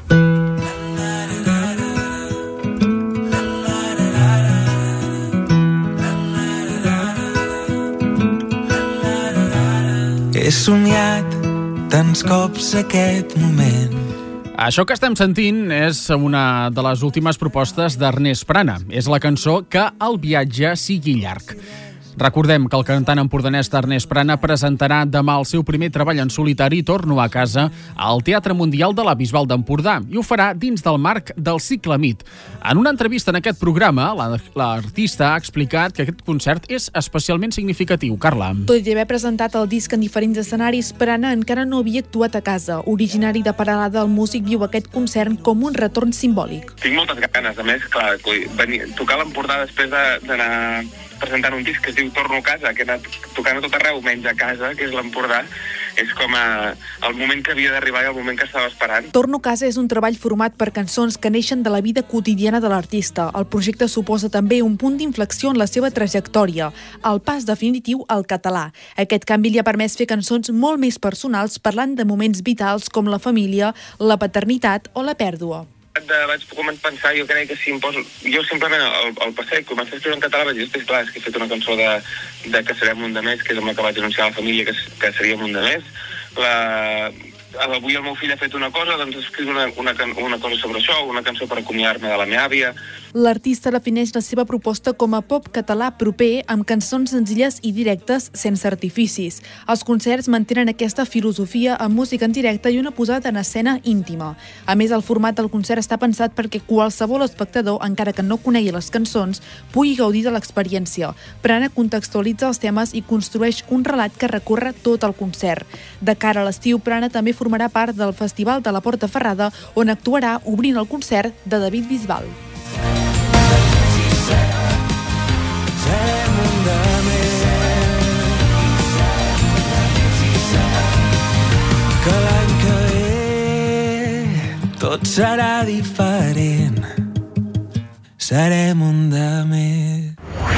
He somiat tants cops aquest moment. Això que estem sentint és una de les últimes propostes d'Ernest Prana. És la cançó Que el viatge sigui llarg. Recordem que el cantant empordanès Ernest Prana presentarà demà el seu primer treball en solitari Torno a casa al Teatre Mundial de la Bisbal d'Empordà i ho farà dins del marc del cicle Mit. En una entrevista en aquest programa, l'artista ha explicat que aquest concert és especialment significatiu. Carla. Tot i haver presentat el disc en diferents escenaris, Prana encara no havia actuat a casa. Originari de Peralada, el músic viu aquest concert com un retorn simbòlic. Tinc moltes ganes, a més, clar, venir, tocar l'Empordà després d'anar presentant un disc que es diu Torno a casa, que he anat tocant a tot arreu, menys a casa, que és l'Empordà, és com a, el moment que havia d'arribar i el moment que estava esperant. Torno a casa és un treball format per cançons que neixen de la vida quotidiana de l'artista. El projecte suposa també un punt d'inflexió en la seva trajectòria, el pas definitiu al català. Aquest canvi li ha permès fer cançons molt més personals parlant de moments vitals com la família, la paternitat o la pèrdua. De, vaig començar a pensar, jo crec que si em poso... Jo simplement al, al passeig començar a escriure en català vaig dir, clar, és que he fet una cançó de, de Que serem un de més, que és amb la que vaig anunciar a la família que, que seríem un de més. La... Avui el meu fill ha fet una cosa, doncs escric una, una, una cosa sobre això, una cançó per acomiadar-me de la meva àvia. L'artista defineix la seva proposta com a pop català proper, amb cançons senzilles i directes, sense artificis. Els concerts mantenen aquesta filosofia amb música en directe i una posada en escena íntima. A més, el format del concert està pensat perquè qualsevol espectador, encara que no conegui les cançons, pugui gaudir de l'experiència. Prana contextualitza els temes i construeix un relat que recorre tot el concert. De cara a l'estiu, Prana també formarà part del Festival de la Porta Ferrada, on actuarà obrint el concert de David Bisbal. Que l'any que ve tot serà diferent, serem un de més.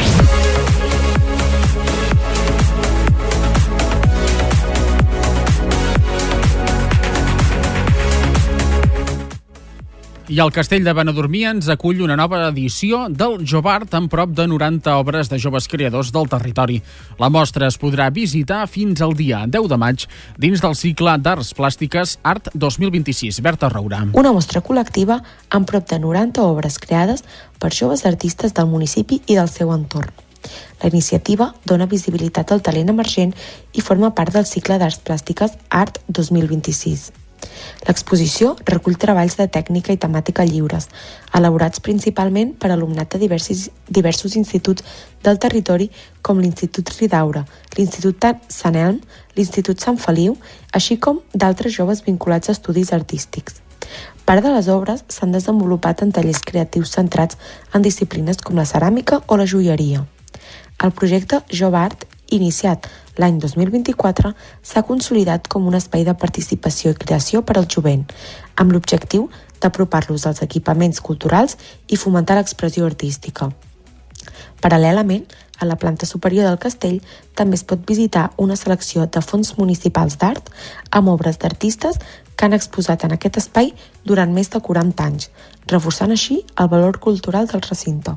I el Castell de Benedormí ens acull una nova edició del Jovart amb prop de noranta obres de joves creadors del territori. La mostra es podrà visitar fins al dia deu de maig dins del cicle d'Arts Plàstiques Art dos mil vint-i-sis. Berta Roura. Una mostra col·lectiva amb prop de noranta obres creades per joves artistes del municipi i del seu entorn. La iniciativa dona visibilitat al talent emergent i forma part del cicle d'Arts Plàstiques Art dos mil vint-i-sis. L'exposició recull treballs de tècnica i temàtica lliures, elaborats principalment per alumnat de diversos, diversos instituts del territori com l'Institut Ridaura, l'Institut Sant Elm, l'Institut Sant Feliu, així com d'altres joves vinculats a estudis artístics. Part de les obres s'han desenvolupat en tallers creatius centrats en disciplines com la ceràmica o la joieria. El projecte Jovart, iniciat l'any dos mil vint-i-quatre, s'ha consolidat com un espai de participació i creació per al jovent, amb l'objectiu d'apropar-los als equipaments culturals i fomentar l'expressió artística. Paral·lelament, a la planta superior del castell també es pot visitar una selecció de fons municipals d'art amb obres d'artistes que han exposat en aquest espai durant més de quaranta anys, reforçant així el valor cultural del recinte.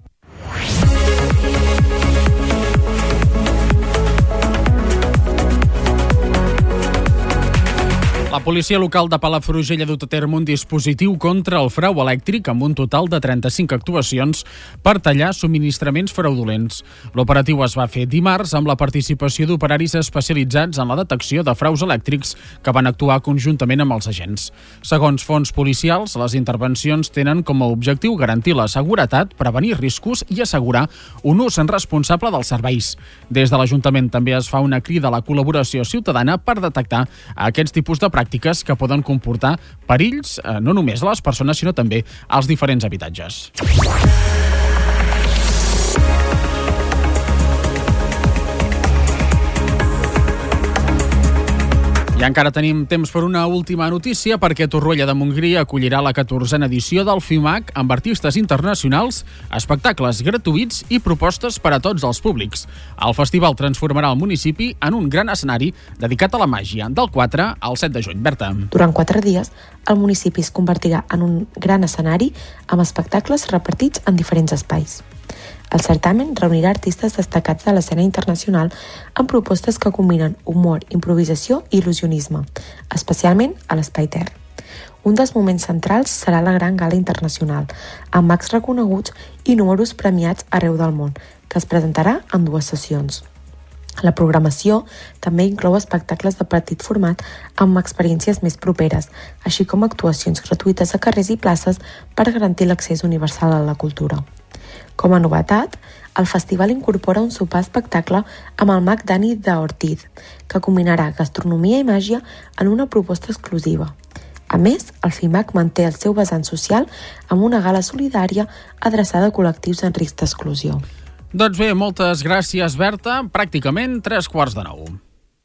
La policia local de Palafrugell ha dut a terme un dispositiu contra el frau elèctric amb un total de trenta-cinc actuacions per tallar subministraments fraudulents. L'operatiu es va fer dimarts amb la participació d'operaris especialitzats en la detecció de fraus elèctrics que van actuar conjuntament amb els agents. Segons fons policials, les intervencions tenen com a objectiu garantir la seguretat, prevenir riscos i assegurar un ús responsable dels serveis. Des de l'Ajuntament també es fa una crida a la col·laboració ciutadana per detectar aquests tipus de pràctiques pràctiques que poden comportar perills eh, no només a les persones, sinó també als diferents habitatges. I I encara tenim temps per una última notícia, perquè Torroella de Montgrí acollirà la catorzena edició del FIMAC amb artistes internacionals, espectacles gratuïts i propostes per a tots els públics. El festival transformarà el municipi en un gran escenari dedicat a la màgia, del quatre al set de juny. Berta. Durant quatre dies, el municipi es convertirà en un gran escenari amb espectacles repartits en diferents espais. El certamen reunirà artistes destacats de l'escena internacional amb propostes que combinen humor, improvisació i il·lusionisme, especialment a l'Espai Ter. Un dels moments centrals serà la Gran Gala Internacional, amb mags reconeguts i números premiats arreu del món, que es presentarà en dues sessions. La programació també inclou espectacles de petit format amb experiències més properes, així com actuacions gratuïtes a carrers i places per garantir l'accés universal a la cultura. Com a novetat, el festival incorpora un sopar espectacle amb el mag Dani de Ortiz, que combinarà gastronomia i màgia en una proposta exclusiva. A més, el FIMAC manté el seu vessant social amb una gala solidària adreçada a col·lectius en risc d'exclusió. Doncs bé, moltes gràcies, Berta. Pràcticament tres quarts de nou.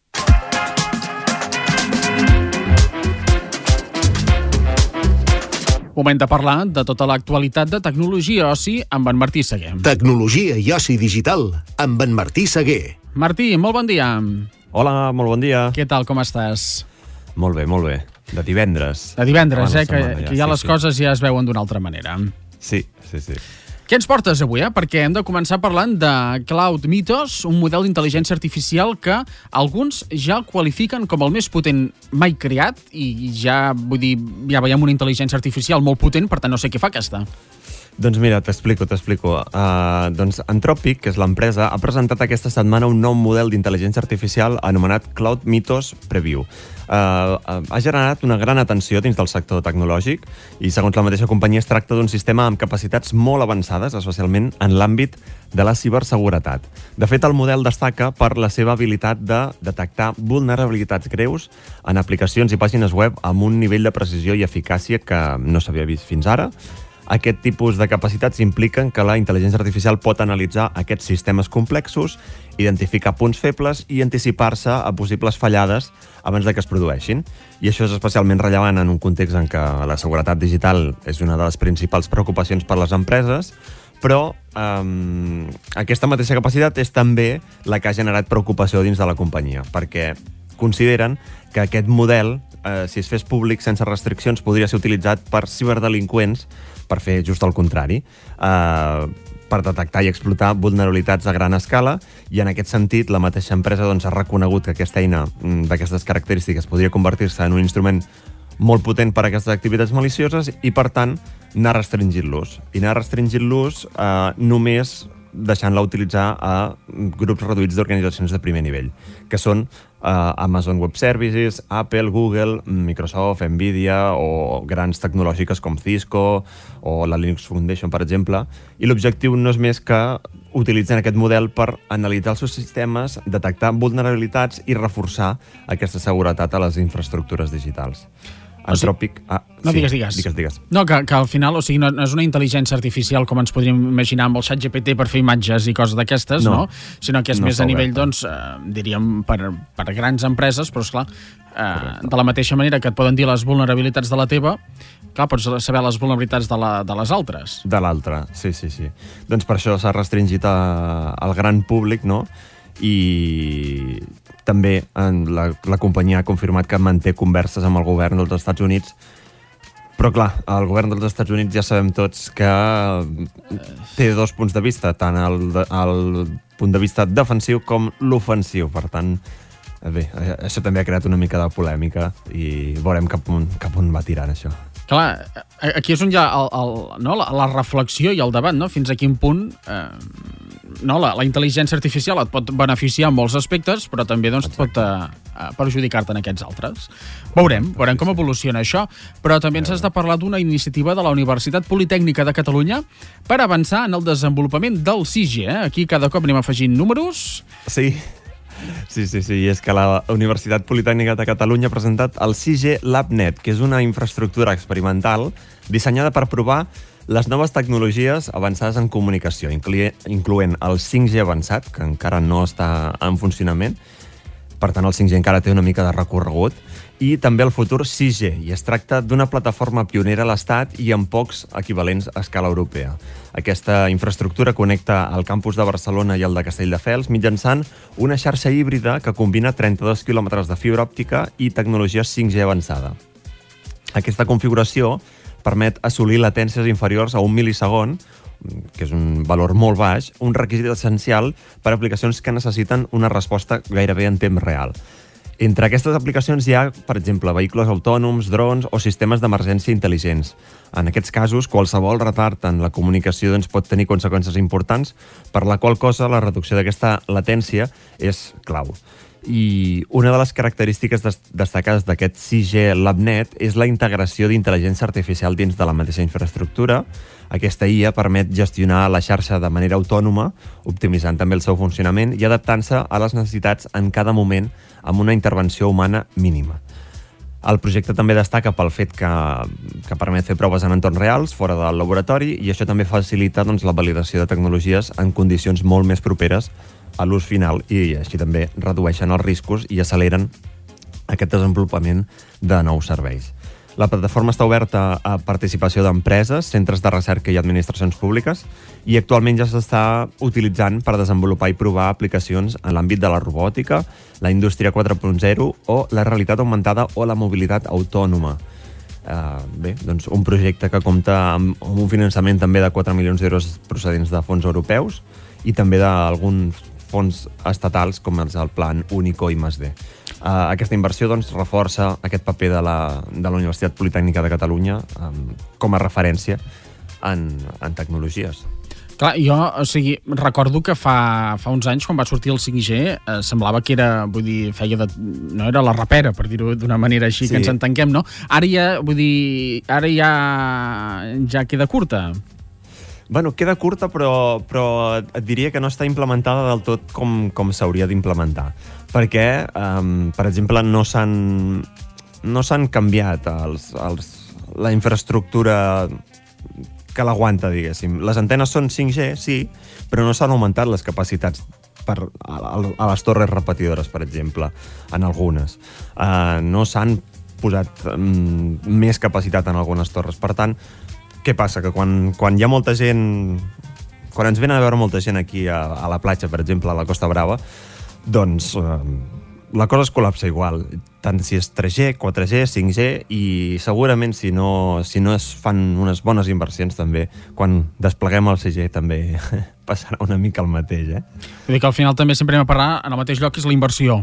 Moment de parlar de tota l'actualitat de tecnologia i oci amb en Martí Seguer. Tecnologia i oci digital amb en Martí Seguer. Martí, molt bon dia. Hola, molt bon dia. Què tal, com estàs? Molt bé, molt bé. De divendres. De divendres, eh? Que, ja, que ja sí, les sí. coses ja es veuen d'una altra manera. Sí, sí, sí. Què ens portes avui, eh? Perquè hem de començar parlant de Cloud Mythos, un model d'intel·ligència artificial que alguns ja el qualifiquen com el més potent mai creat i ja, vull dir, ja veiem una intel·ligència artificial molt potent, per tant no sé què fa aquesta. Doncs mira, t'explico, t'explico. Uh, doncs Anthropic, que és l'empresa, ha presentat aquesta setmana un nou model d'intel·ligència artificial anomenat Cloud Mythos Preview. Uh, uh, ha generat una gran atenció dins del sector tecnològic i, segons la mateixa companyia, es tracta d'un sistema amb capacitats molt avançades, especialment en l'àmbit de la ciberseguretat. De fet, el model destaca per la seva habilitat de detectar vulnerabilitats greus en aplicacions i pàgines web amb un nivell de precisió i eficàcia que no s'havia vist fins ara. Aquest tipus de capacitats impliquen que la intel·ligència artificial pot analitzar aquests sistemes complexos, identificar punts febles i anticipar-se a possibles fallades abans de que es produeixin. I això és especialment rellevant en un context en què la seguretat digital és una de les principals preocupacions per les empreses, però um, aquesta mateixa capacitat és també la que ha generat preocupació dins de la companyia, perquè consideren que aquest model, eh, si es fes públic sense restriccions, podria ser utilitzat per ciberdelinqüents per fer just el contrari, eh, per detectar i explotar vulnerabilitats a gran escala, i en aquest sentit la mateixa empresa doncs, ha reconegut que aquesta eina d'aquestes característiques podria convertir-se en un instrument molt potent per a aquestes activitats malicioses i, per tant, anar restringint l'ús. I anar restringint l'ús eh, només deixant-la utilitzar a grups reduïts d'organitzacions de primer nivell, que són uh, Amazon Web Services, Apple, Google, Microsoft, Nvidia o grans tecnològiques com Cisco o la Linux Foundation, per exemple. I l'objectiu no és més que utilitzen aquest model per analitzar els seus sistemes, detectar vulnerabilitats i reforçar aquesta seguretat a les infraestructures digitals. Anthropic... Ah, no, sí, digues, digues. digues, digues. No, que, que al final, o sigui, no, no és una intel·ligència artificial com ens podríem imaginar amb el xat G P T per fer imatges i coses d'aquestes, no. no? Sinó que és no més a nivell, doncs, eh, diríem, per, per grans empreses, però, esclar, eh, de la mateixa manera que et poden dir les vulnerabilitats de la teva, clar, pots saber les vulnerabilitats de, la, de les altres. De l'altra, sí, sí, sí. Doncs per això s'ha restringit a, al gran públic, no? I també la, la companyia ha confirmat que manté converses amb el govern dels Estats Units, però clar, el govern dels Estats Units ja sabem tots que té dos punts de vista, tant el, el punt de vista defensiu com l'ofensiu, per tant, bé, això també ha creat una mica de polèmica i veurem cap on, cap on va tirant això. Clar, aquí és on hi ha el, el, no, la, la reflexió i el debat, no? Fins a quin punt eh, no, la, la intel·ligència artificial et pot beneficiar en molts aspectes, però també doncs, pot eh, perjudicar-te en aquests altres. Veurem, veurem com evoluciona això, però també ens has de parlar d'una iniciativa de la Universitat Politècnica de Catalunya per avançar en el desenvolupament del sis G. Eh? Aquí cada cop anem afegint números. Sí. Sí, sí, sí, i és que la Universitat Politècnica de Catalunya ha presentat el sis G LabNet, que és una infraestructura experimental dissenyada per provar les noves tecnologies avançades en comunicació, incloent el cinc G avançat, que encara no està en funcionament, per tant el cinc G encara té una mica de recorregut, i també el futur sis G, i es tracta d'una plataforma pionera a l'Estat i amb pocs equivalents a escala europea. Aquesta infraestructura connecta el campus de Barcelona i el de Castelldefels mitjançant una xarxa híbrida que combina trenta-dos quilòmetres de fibra òptica i tecnologia cinc G avançada. Aquesta configuració permet assolir latències inferiors a un mil·lisegon, que és un valor molt baix, un requisit essencial per a aplicacions que necessiten una resposta gairebé en temps real. Entre aquestes aplicacions hi ha, per exemple, vehicles autònoms, drons o sistemes d'emergència intel·ligents. En aquests casos, qualsevol retard en la comunicació doncs, pot tenir conseqüències importants, per la qual cosa la reducció d'aquesta latència és clau. I una de les característiques destacades d'aquest sis G LabNet és la integració d'intel·ligència artificial dins de la mateixa infraestructura. Aquesta I A permet gestionar la xarxa de manera autònoma, optimitzant també el seu funcionament i adaptant-se a les necessitats en cada moment amb una intervenció humana mínima. El projecte també destaca pel fet que, que permet fer proves en entorns reals, fora del laboratori, i això també facilita doncs, la validació de tecnologies en condicions molt més properes a l'ús final, i així també redueixen els riscos i acceleren aquest desenvolupament de nous serveis. La plataforma està oberta a participació d'empreses, centres de recerca i administracions públiques, i actualment ja s'està utilitzant per desenvolupar i provar aplicacions en l'àmbit de la robòtica, la indústria quatre punt zero o la realitat augmentada o la mobilitat autònoma. Uh, bé, doncs un projecte que compta amb un finançament també de quatre milions d'euros procedents de fons europeus i també d'alguns fons estatals com és el Plan Único I més D. Uh, aquesta inversió doncs, reforça aquest paper de la, de la Universitat Politècnica de Catalunya um, com a referència en, en tecnologies. Clar, jo, o sigui, recordo que fa, fa uns anys, quan va sortir el cinc G, eh, semblava que era, vull dir, feia de... no era la rapera, per dir-ho d'una manera així, sí, que ens entenguem, no? Ara ja, vull dir, ara ja, ja queda curta. Bueno, queda curta, però, però et diria que no està implementada del tot com, com s'hauria d'implementar. Perquè, um, per exemple, no s'han no s'han canviat els, els, la infraestructura que l'aguanta, diguéssim. Les antenes són cinc G, sí, però no s'han augmentat les capacitats per, a, a les torres repetidores, per exemple, en algunes. Uh, no s'han posat um, més capacitat en algunes torres. Per tant, què passa? Que quan, quan hi ha molta gent... Quan ens venen a veure molta gent aquí a, a la platja, per exemple, a la Costa Brava, doncs eh, la cosa es col·lapsa igual. Tant si és tres G, quatre G, cinc G, i segurament si no, si no es fan unes bones inversions també, quan despleguem el sis G també passarà una mica el mateix, eh? Vull dir que al final també sempre anem a parlar en el mateix lloc, que és la inversió.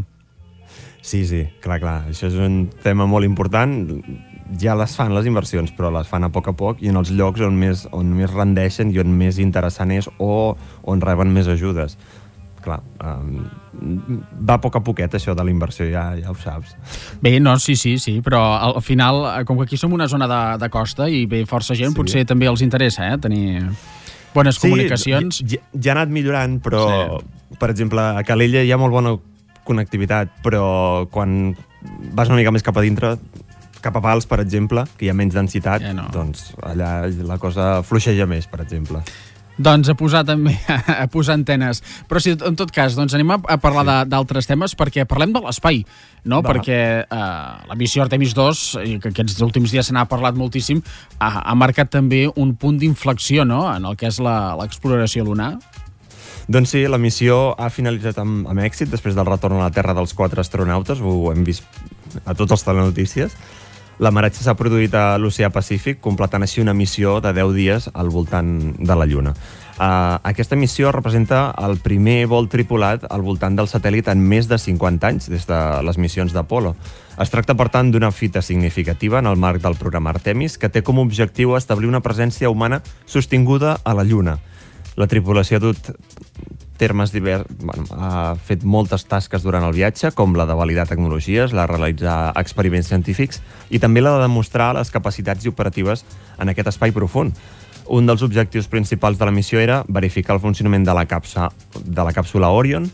Sí, sí, clar, clar. Això és un tema molt important. Ja les fan les inversions, però les fan a poc a poc i en els llocs on més, on més rendeixen i on més interessant és o on reben més ajudes. Clar, um, va a poc a poquet això de la inversió, ja, ja ho saps. Bé, no, sí, sí, sí, però al final, com que aquí som una zona de, de costa i ve força gent, sí, potser també els interessa, eh, tenir bones sí, comunicacions. Ja, ja ha anat millorant, però, sí, per exemple, a Calella hi ha molt bona connectivitat, però quan vas una mica més cap a dintre, cap a Pals, per exemple, que hi ha menys densitat, ja no, doncs allà la cosa fluixeja més, per exemple. Doncs a posar també, a posar antenes. Però sí, en tot cas, doncs anem a parlar d'altres temes, perquè parlem de l'espai, no? Va. Perquè eh, la missió Artemis dos, que aquests últims dies se n'ha parlat moltíssim, ha, ha marcat també un punt d'inflexió, no?, en el que és l'exploració lunar. Doncs sí, la missió ha finalitzat amb, amb èxit després del retorn a la Terra dels quatre astronautes, ho hem vist a tots els telenotícies. L'amaratge s'ha produït a l'Oceà Pacífic, completant així una missió de deu dies al voltant de la Lluna. Uh, aquesta missió representa el primer vol tripulat al voltant del satèl·lit en més de cinquanta anys, des de les missions d'Apolo. Es tracta, per tant, d'una fita significativa en el marc del programa Artemis, que té com a objectiu establir una presència humana sostinguda a la Lluna. La tripulació ha dut termes divers, bueno, ha fet moltes tasques durant el viatge, com la de validar tecnologies, la de realitzar experiments científics i també la de demostrar les capacitats operatives en aquest espai profund. Un dels objectius principals de la missió era verificar el funcionament de la, capsa, de la càpsula Orion,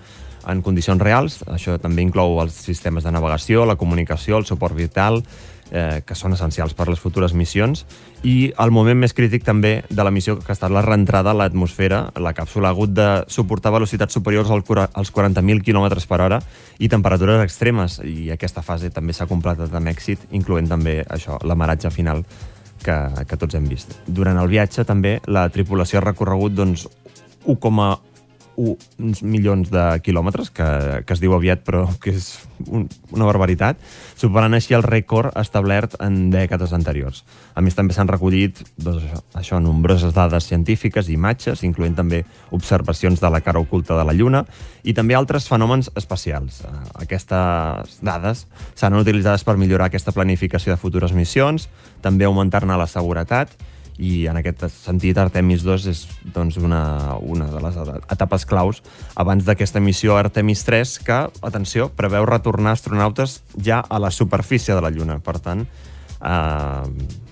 en condicions reals. Això també inclou els sistemes de navegació, la comunicació, el suport vital, eh, que són essencials per les futures missions, i el moment més crític també de la missió, que ha estat la reentrada a l'atmosfera. La càpsula ha hagut de suportar velocitats superiors als quaranta mil quilòmetres per hora i temperatures extremes, i aquesta fase també s'ha completat amb èxit, incloent també això, l'amaratge final que, que tots hem vist. Durant el viatge també la tripulació ha recorregut doncs, u coma u milions de quilòmetres, que, que es diu aviat però que és un, una barbaritat, superant així el rècord establert en dècades anteriors. A més, també s'han recollit doncs, això, això, nombroses dades científiques i imatges, incloent també observacions de la cara oculta de la Lluna i també altres fenòmens espacials. Aquestes dades seran utilitzades per millorar aquesta planificació de futures missions, també augmentar-ne la seguretat, i en aquest sentit Artemis dos és doncs, una, una de les etapes claus abans d'aquesta missió Artemis tres, que, atenció, preveu retornar astronautes ja a la superfície de la Lluna. Per tant, eh,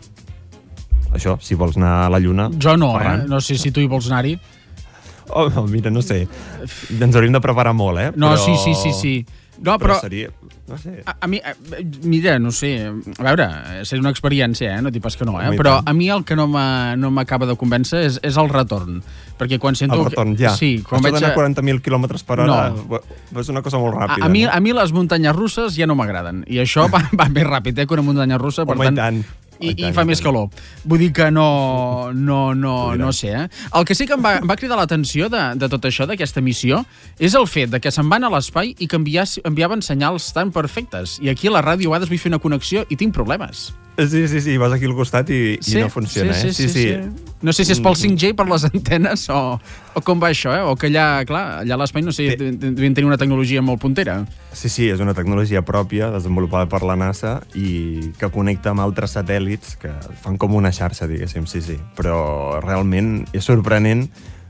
això, si vols anar a la Lluna... Jo no, Ferran. eh? No sé si tu hi vols anar-hi. Oh, mira, no sé. Ens hauríem de preparar molt, eh? No, però... sí, sí, sí, sí. No, però... però seria... No sé. A, a mi, a, mira, no sé, a veure, seria una experiència, eh? No t'hi pas que no, eh? Però a mi el que no m'acaba de convèncer és, és el retorn. Perquè quan sento... El retorn, ja. Sí, quan Això veig... d'anar a quaranta mil quilòmetres per hora no. és una cosa molt ràpida. A, a, mi, no? a mi les muntanyes russes ja no m'agraden. I això va, va més ràpid, eh, que una muntanya russa. Per Home, tant, i tant. I, i fa més calor. Vull dir que no, no, no, no sé, eh? El que sí que em va, em va cridar l'atenció de, de tot això, d'aquesta missió, és el fet de que se'n van a l'espai i que envias, enviaven senyals tan perfectes. I aquí a la ràdio a vegades vull fer una connexió i tinc problemes. Sí, sí, sí, vas aquí al costat i, sí, i no funciona, sí, eh? Sí, sí, sí, sí. No sé si és pel cinc G, per les antenes, o, o com va això, eh? O que allà, clar, allà a l'espai, no sé, devien tenir una tecnologia molt puntera. Sí, sí, és una tecnologia pròpia, desenvolupada per la NASA i que connecta amb altres satèl·lits que fan com una xarxa, diguéssim, sí, sí. Però realment és sorprenent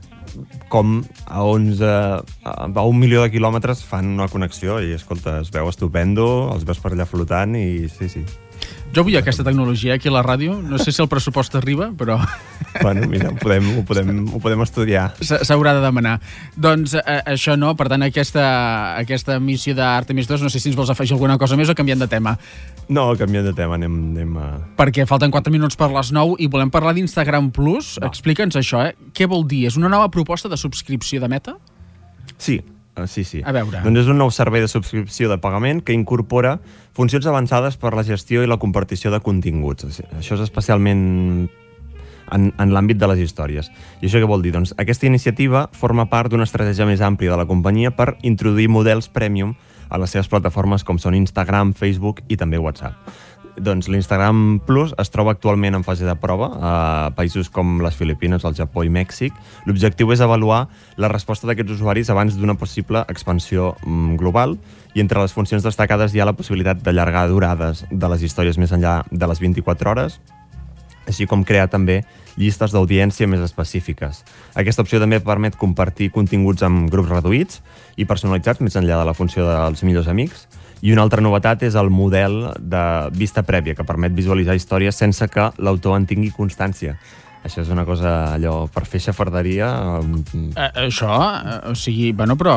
com a onze, a un milió de quilòmetres fan una connexió i, escolta, es veu estupendo, els veus per allà flotant i sí, sí. Jo vull aquesta tecnologia aquí a la ràdio. No sé si el pressupost arriba, però... Bueno, mira, ho podem, ho podem, ho podem estudiar. S'haurà de demanar. Doncs eh, això no, per tant, aquesta, aquesta missió d'Artemis dos, no sé si ens vols afegir alguna cosa més o canviant de tema. No, canviant de tema, anem, anem a... Perquè falten quatre minuts per les nou i volem parlar d'Instagram Plus. Va. Explica'ns això, eh? Què vol dir? És una nova proposta de subscripció de Meta? Sí. Uh, sí, sí. A veure. Doncs és un nou servei de subscripció de pagament que incorpora funcions avançades per la gestió i la compartició de continguts. Això és especialment en, en l'àmbit de les històries. I això què vol dir? Doncs aquesta iniciativa forma part d'una estratègia més àmplia de la companyia per introduir models premium a les seves plataformes com són Instagram, Facebook i també WhatsApp. Doncs l'Instagram Plus es troba actualment en fase de prova a països com les Filipines, el Japó i Mèxic. L'objectiu és avaluar la resposta d'aquests usuaris abans d'una possible expansió global, i entre les funcions destacades hi ha la possibilitat d'allargar durades de les històries més enllà de les vint-i-quatre hores, així com crear també llistes d'audiència més específiques. Aquesta opció també permet compartir continguts amb grups reduïts i personalitzats més enllà de la funció dels millors amics. I una altra novetat és el model de vista prèvia, que permet visualitzar històries sense que l'autor en tingui constància. Això és una cosa, allò, per fer xafarderia... Eh, això, eh, o sigui, bueno, però...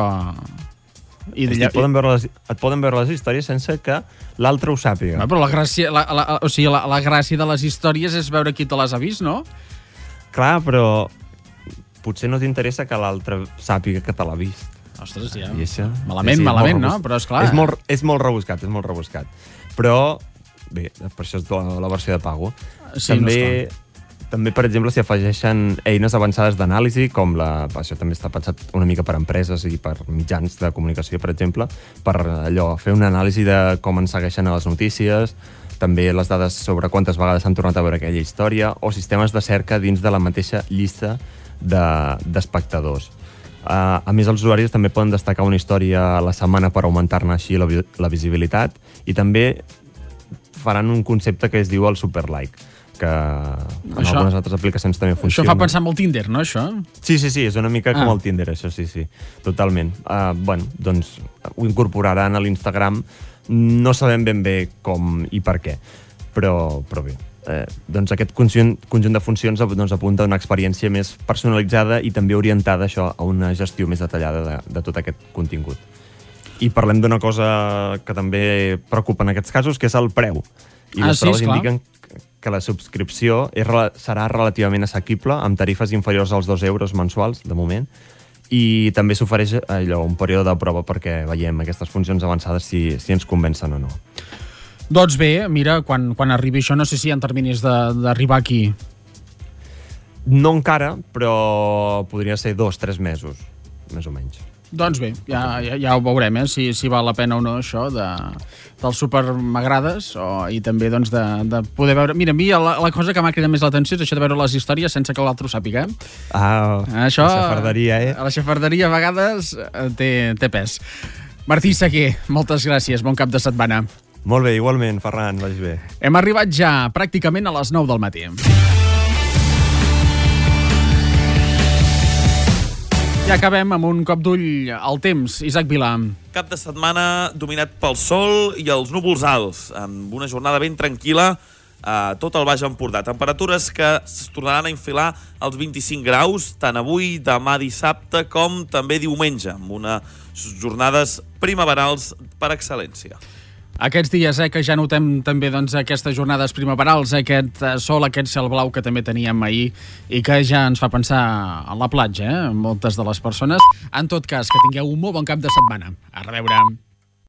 I d'allà... et, poden veure les, et poden veure les històries sense que l'altre ho sàpiga. No, però la gràcia, la, la, o sigui, la, la gràcia de les històries és veure qui te les ha vist, no? Clar, però potser no t'interessa que l'altre sàpiga que te l'ha vist. Ostres, ja. Això, malament, sí, sí, malament, no? Però esclar... És molt, és molt rebuscat, és molt rebuscat. Però, bé, per això és la, la versió de pago. Sí, també, no també, per exemple, s'hi afegeixen eines avançades d'anàlisi, com la... Això també està pensat una mica per empreses i per mitjans de comunicació, per exemple, per allò, fer una anàlisi de com ens segueixen a les notícies, també les dades sobre quantes vegades s'han tornat a veure aquella història, o sistemes de cerca dins de la mateixa llista d'espectadors. De, Uh, a més, els usuaris també poden destacar una història a la setmana per augmentar-ne així la, la visibilitat, i també faran un concepte que es diu el super like, que en això, algunes altres aplicacions també funciona. Això fa pensar en el Tinder, no, això? Sí, sí, sí, és una mica ah. com el Tinder, això sí, sí, totalment. Uh, bueno, doncs ho incorporaran a l'Instagram, no sabem ben bé com i per què, però, però bé. eh, doncs aquest conjunt, conjunt de funcions doncs, apunta a una experiència més personalitzada i també orientada això, a una gestió més detallada de, de tot aquest contingut. I parlem d'una cosa que també preocupa en aquests casos, que és el preu. I ah, les sí, proves esclar. indiquen que la subscripció és, serà relativament assequible, amb tarifes inferiors als dos euros mensuals, de moment, i també s'ofereix allò, un període de prova perquè veiem aquestes funcions avançades si, si ens convencen o no. Doncs bé, mira, quan, quan arribi això, no sé si hi ha terminis d'arribar aquí. No encara, però podria ser dos, tres mesos, més o menys. Doncs bé, ja, ja, ja ho veurem, eh? si, si val la pena o no això de, del super m'agrades o, i també doncs, de, de poder veure... Mira, a mi la, la cosa que m'ha cridat més l'atenció és això de veure les històries sense que l'altre ho sàpiga. Ah, això, la xafarderia, eh? La xafarderia a vegades té, té pes. Martí Seguer, moltes gràcies, bon cap de setmana. Molt bé, igualment, Ferran, vagi bé. Hem arribat ja pràcticament a les nou del matí. Ja acabem amb un cop d'ull al temps. Isaac Vilà. Cap de setmana dominat pel sol i els núvols alts, amb una jornada ben tranquil·la a tot el Baix Empordà. Temperatures que es tornaran a infilar als vint-i-cinc graus, tant avui, demà dissabte, com també diumenge, amb unes jornades primaverals per excel·lència. Aquests dies eh, que ja notem també doncs, aquestes jornades primaverals, eh, aquest sol, aquest cel blau que també teníem ahir i que ja ens fa pensar en la platja, eh, moltes de les persones. En tot cas, que tingueu un molt bon cap de setmana. A reveure.